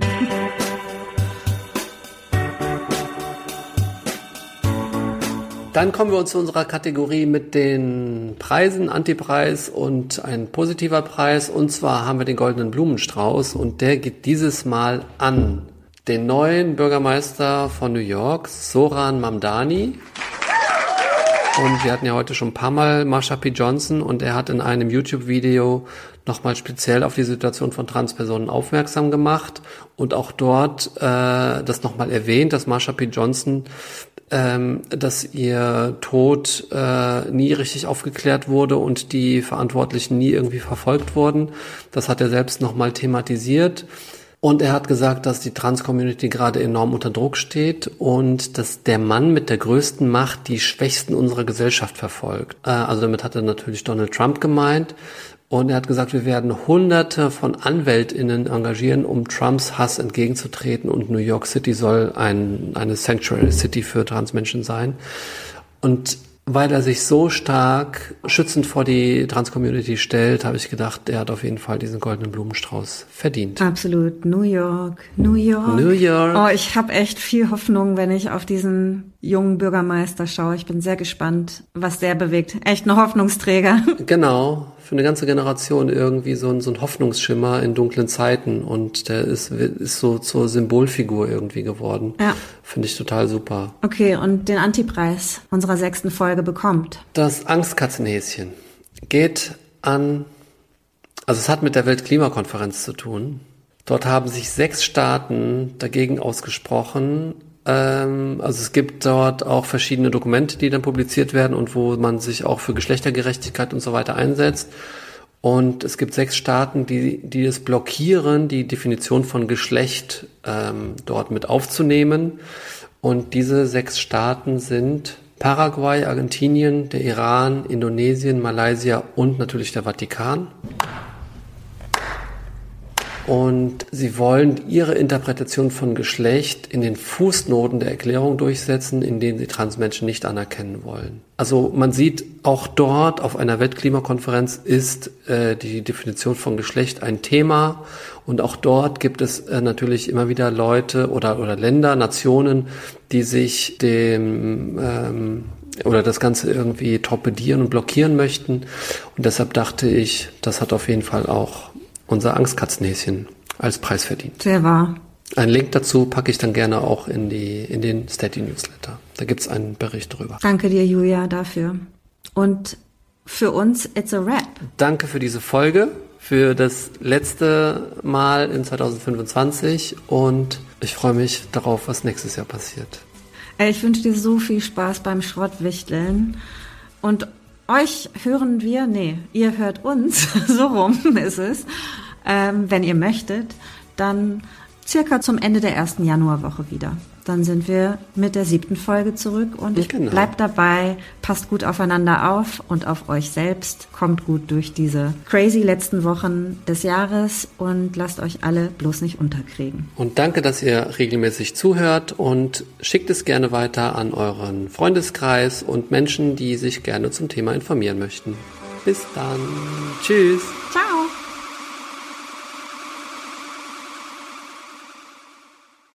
Dann kommen wir zu unserer Kategorie mit den Preisen, Antipreis und ein positiver Preis. Und zwar haben wir den Goldenen Blumenstrauß, und der geht dieses Mal an den neuen Bürgermeister von New York, Zoran Mamdani. Und wir hatten ja heute schon ein paar Mal Marsha P. Johnson, und er hat in einem YouTube-Video nochmal speziell auf die Situation von Transpersonen aufmerksam gemacht und auch dort äh, das nochmal erwähnt, dass Marsha P. Johnson Ähm, dass ihr Tod äh, nie richtig aufgeklärt wurde und die Verantwortlichen nie irgendwie verfolgt wurden. Das hat er selbst nochmal thematisiert. Und er hat gesagt, dass die Trans-Community gerade enorm unter Druck steht und dass der Mann mit der größten Macht die Schwächsten unserer Gesellschaft verfolgt. Äh, also damit hat er natürlich Donald Trump gemeint. Und er hat gesagt, wir werden Hunderte von AnwältInnen engagieren, um Trumps Hass entgegenzutreten. Und New York City soll ein, eine Sanctuary City für Transmenschen sein. Und weil er sich so stark schützend vor die Trans-Community stellt, habe ich gedacht, er hat auf jeden Fall diesen Goldenen Blumenstrauß verdient. Absolut. New York, New York. New York. Oh, ich habe echt viel Hoffnung, wenn ich auf diesen jungen Bürgermeister schaue. Ich bin sehr gespannt, was der bewegt. Echt ein Hoffnungsträger. Genau. Für eine ganze Generation irgendwie so ein, so ein Hoffnungsschimmer in dunklen Zeiten, und der ist, ist so zur Symbolfigur irgendwie geworden. Ja. Finde ich total super. Okay, und den Antipreis unserer sechsten Folge bekommt? Das Angstkatzenhäschen geht an, also es hat mit der Weltklimakonferenz zu tun. Dort haben sich sechs Staaten dagegen ausgesprochen. Ähm, also es gibt dort auch verschiedene Dokumente, die dann publiziert werden und wo man sich auch für Geschlechtergerechtigkeit und so weiter einsetzt. Und es gibt sechs Staaten, die, die es blockieren, die Definition von Geschlecht ähm, dort mit aufzunehmen. Und diese sechs Staaten sind Paraguay, Argentinien, der Iran, Indonesien, Malaysia und natürlich der Vatikan. Und sie wollen ihre Interpretation von Geschlecht in den Fußnoten der Erklärung durchsetzen, in denen sie Transmenschen nicht anerkennen wollen. Also man sieht, auch dort auf einer Weltklimakonferenz ist äh, die Definition von Geschlecht ein Thema. Und auch dort gibt es äh, natürlich immer wieder Leute oder, oder Länder, Nationen, die sich dem ähm, oder das Ganze irgendwie torpedieren und blockieren möchten. Und deshalb dachte ich, das hat auf jeden Fall auch unser Angstkatzenhäschen als Preis verdient. Sehr wahr. Einen Link dazu packe ich dann gerne auch in die in den Steady Newsletter. Da gibt's einen Bericht drüber. Danke dir, Julia, dafür. Und für uns, it's a wrap. Danke für diese Folge. für das letzte Mal in zwanzig fünfundzwanzig und ich freue mich darauf, was nächstes Jahr passiert. Ich wünsche dir so viel Spaß beim Schrottwichteln und euch hören wir, nee, ihr hört uns, so rum ist es, ähm, wenn ihr möchtet, dann circa zum Ende der ersten Januarwoche wieder. Dann sind wir mit der siebten Folge zurück und genau. Bleibt dabei, passt gut aufeinander auf und auf euch selbst, kommt gut durch diese crazy letzten Wochen des Jahres und lasst euch alle bloß nicht unterkriegen. Und danke, dass ihr regelmäßig zuhört und schickt es gerne weiter an euren Freundeskreis und Menschen, die sich gerne zum Thema informieren möchten. Bis dann. Tschüss. Ciao.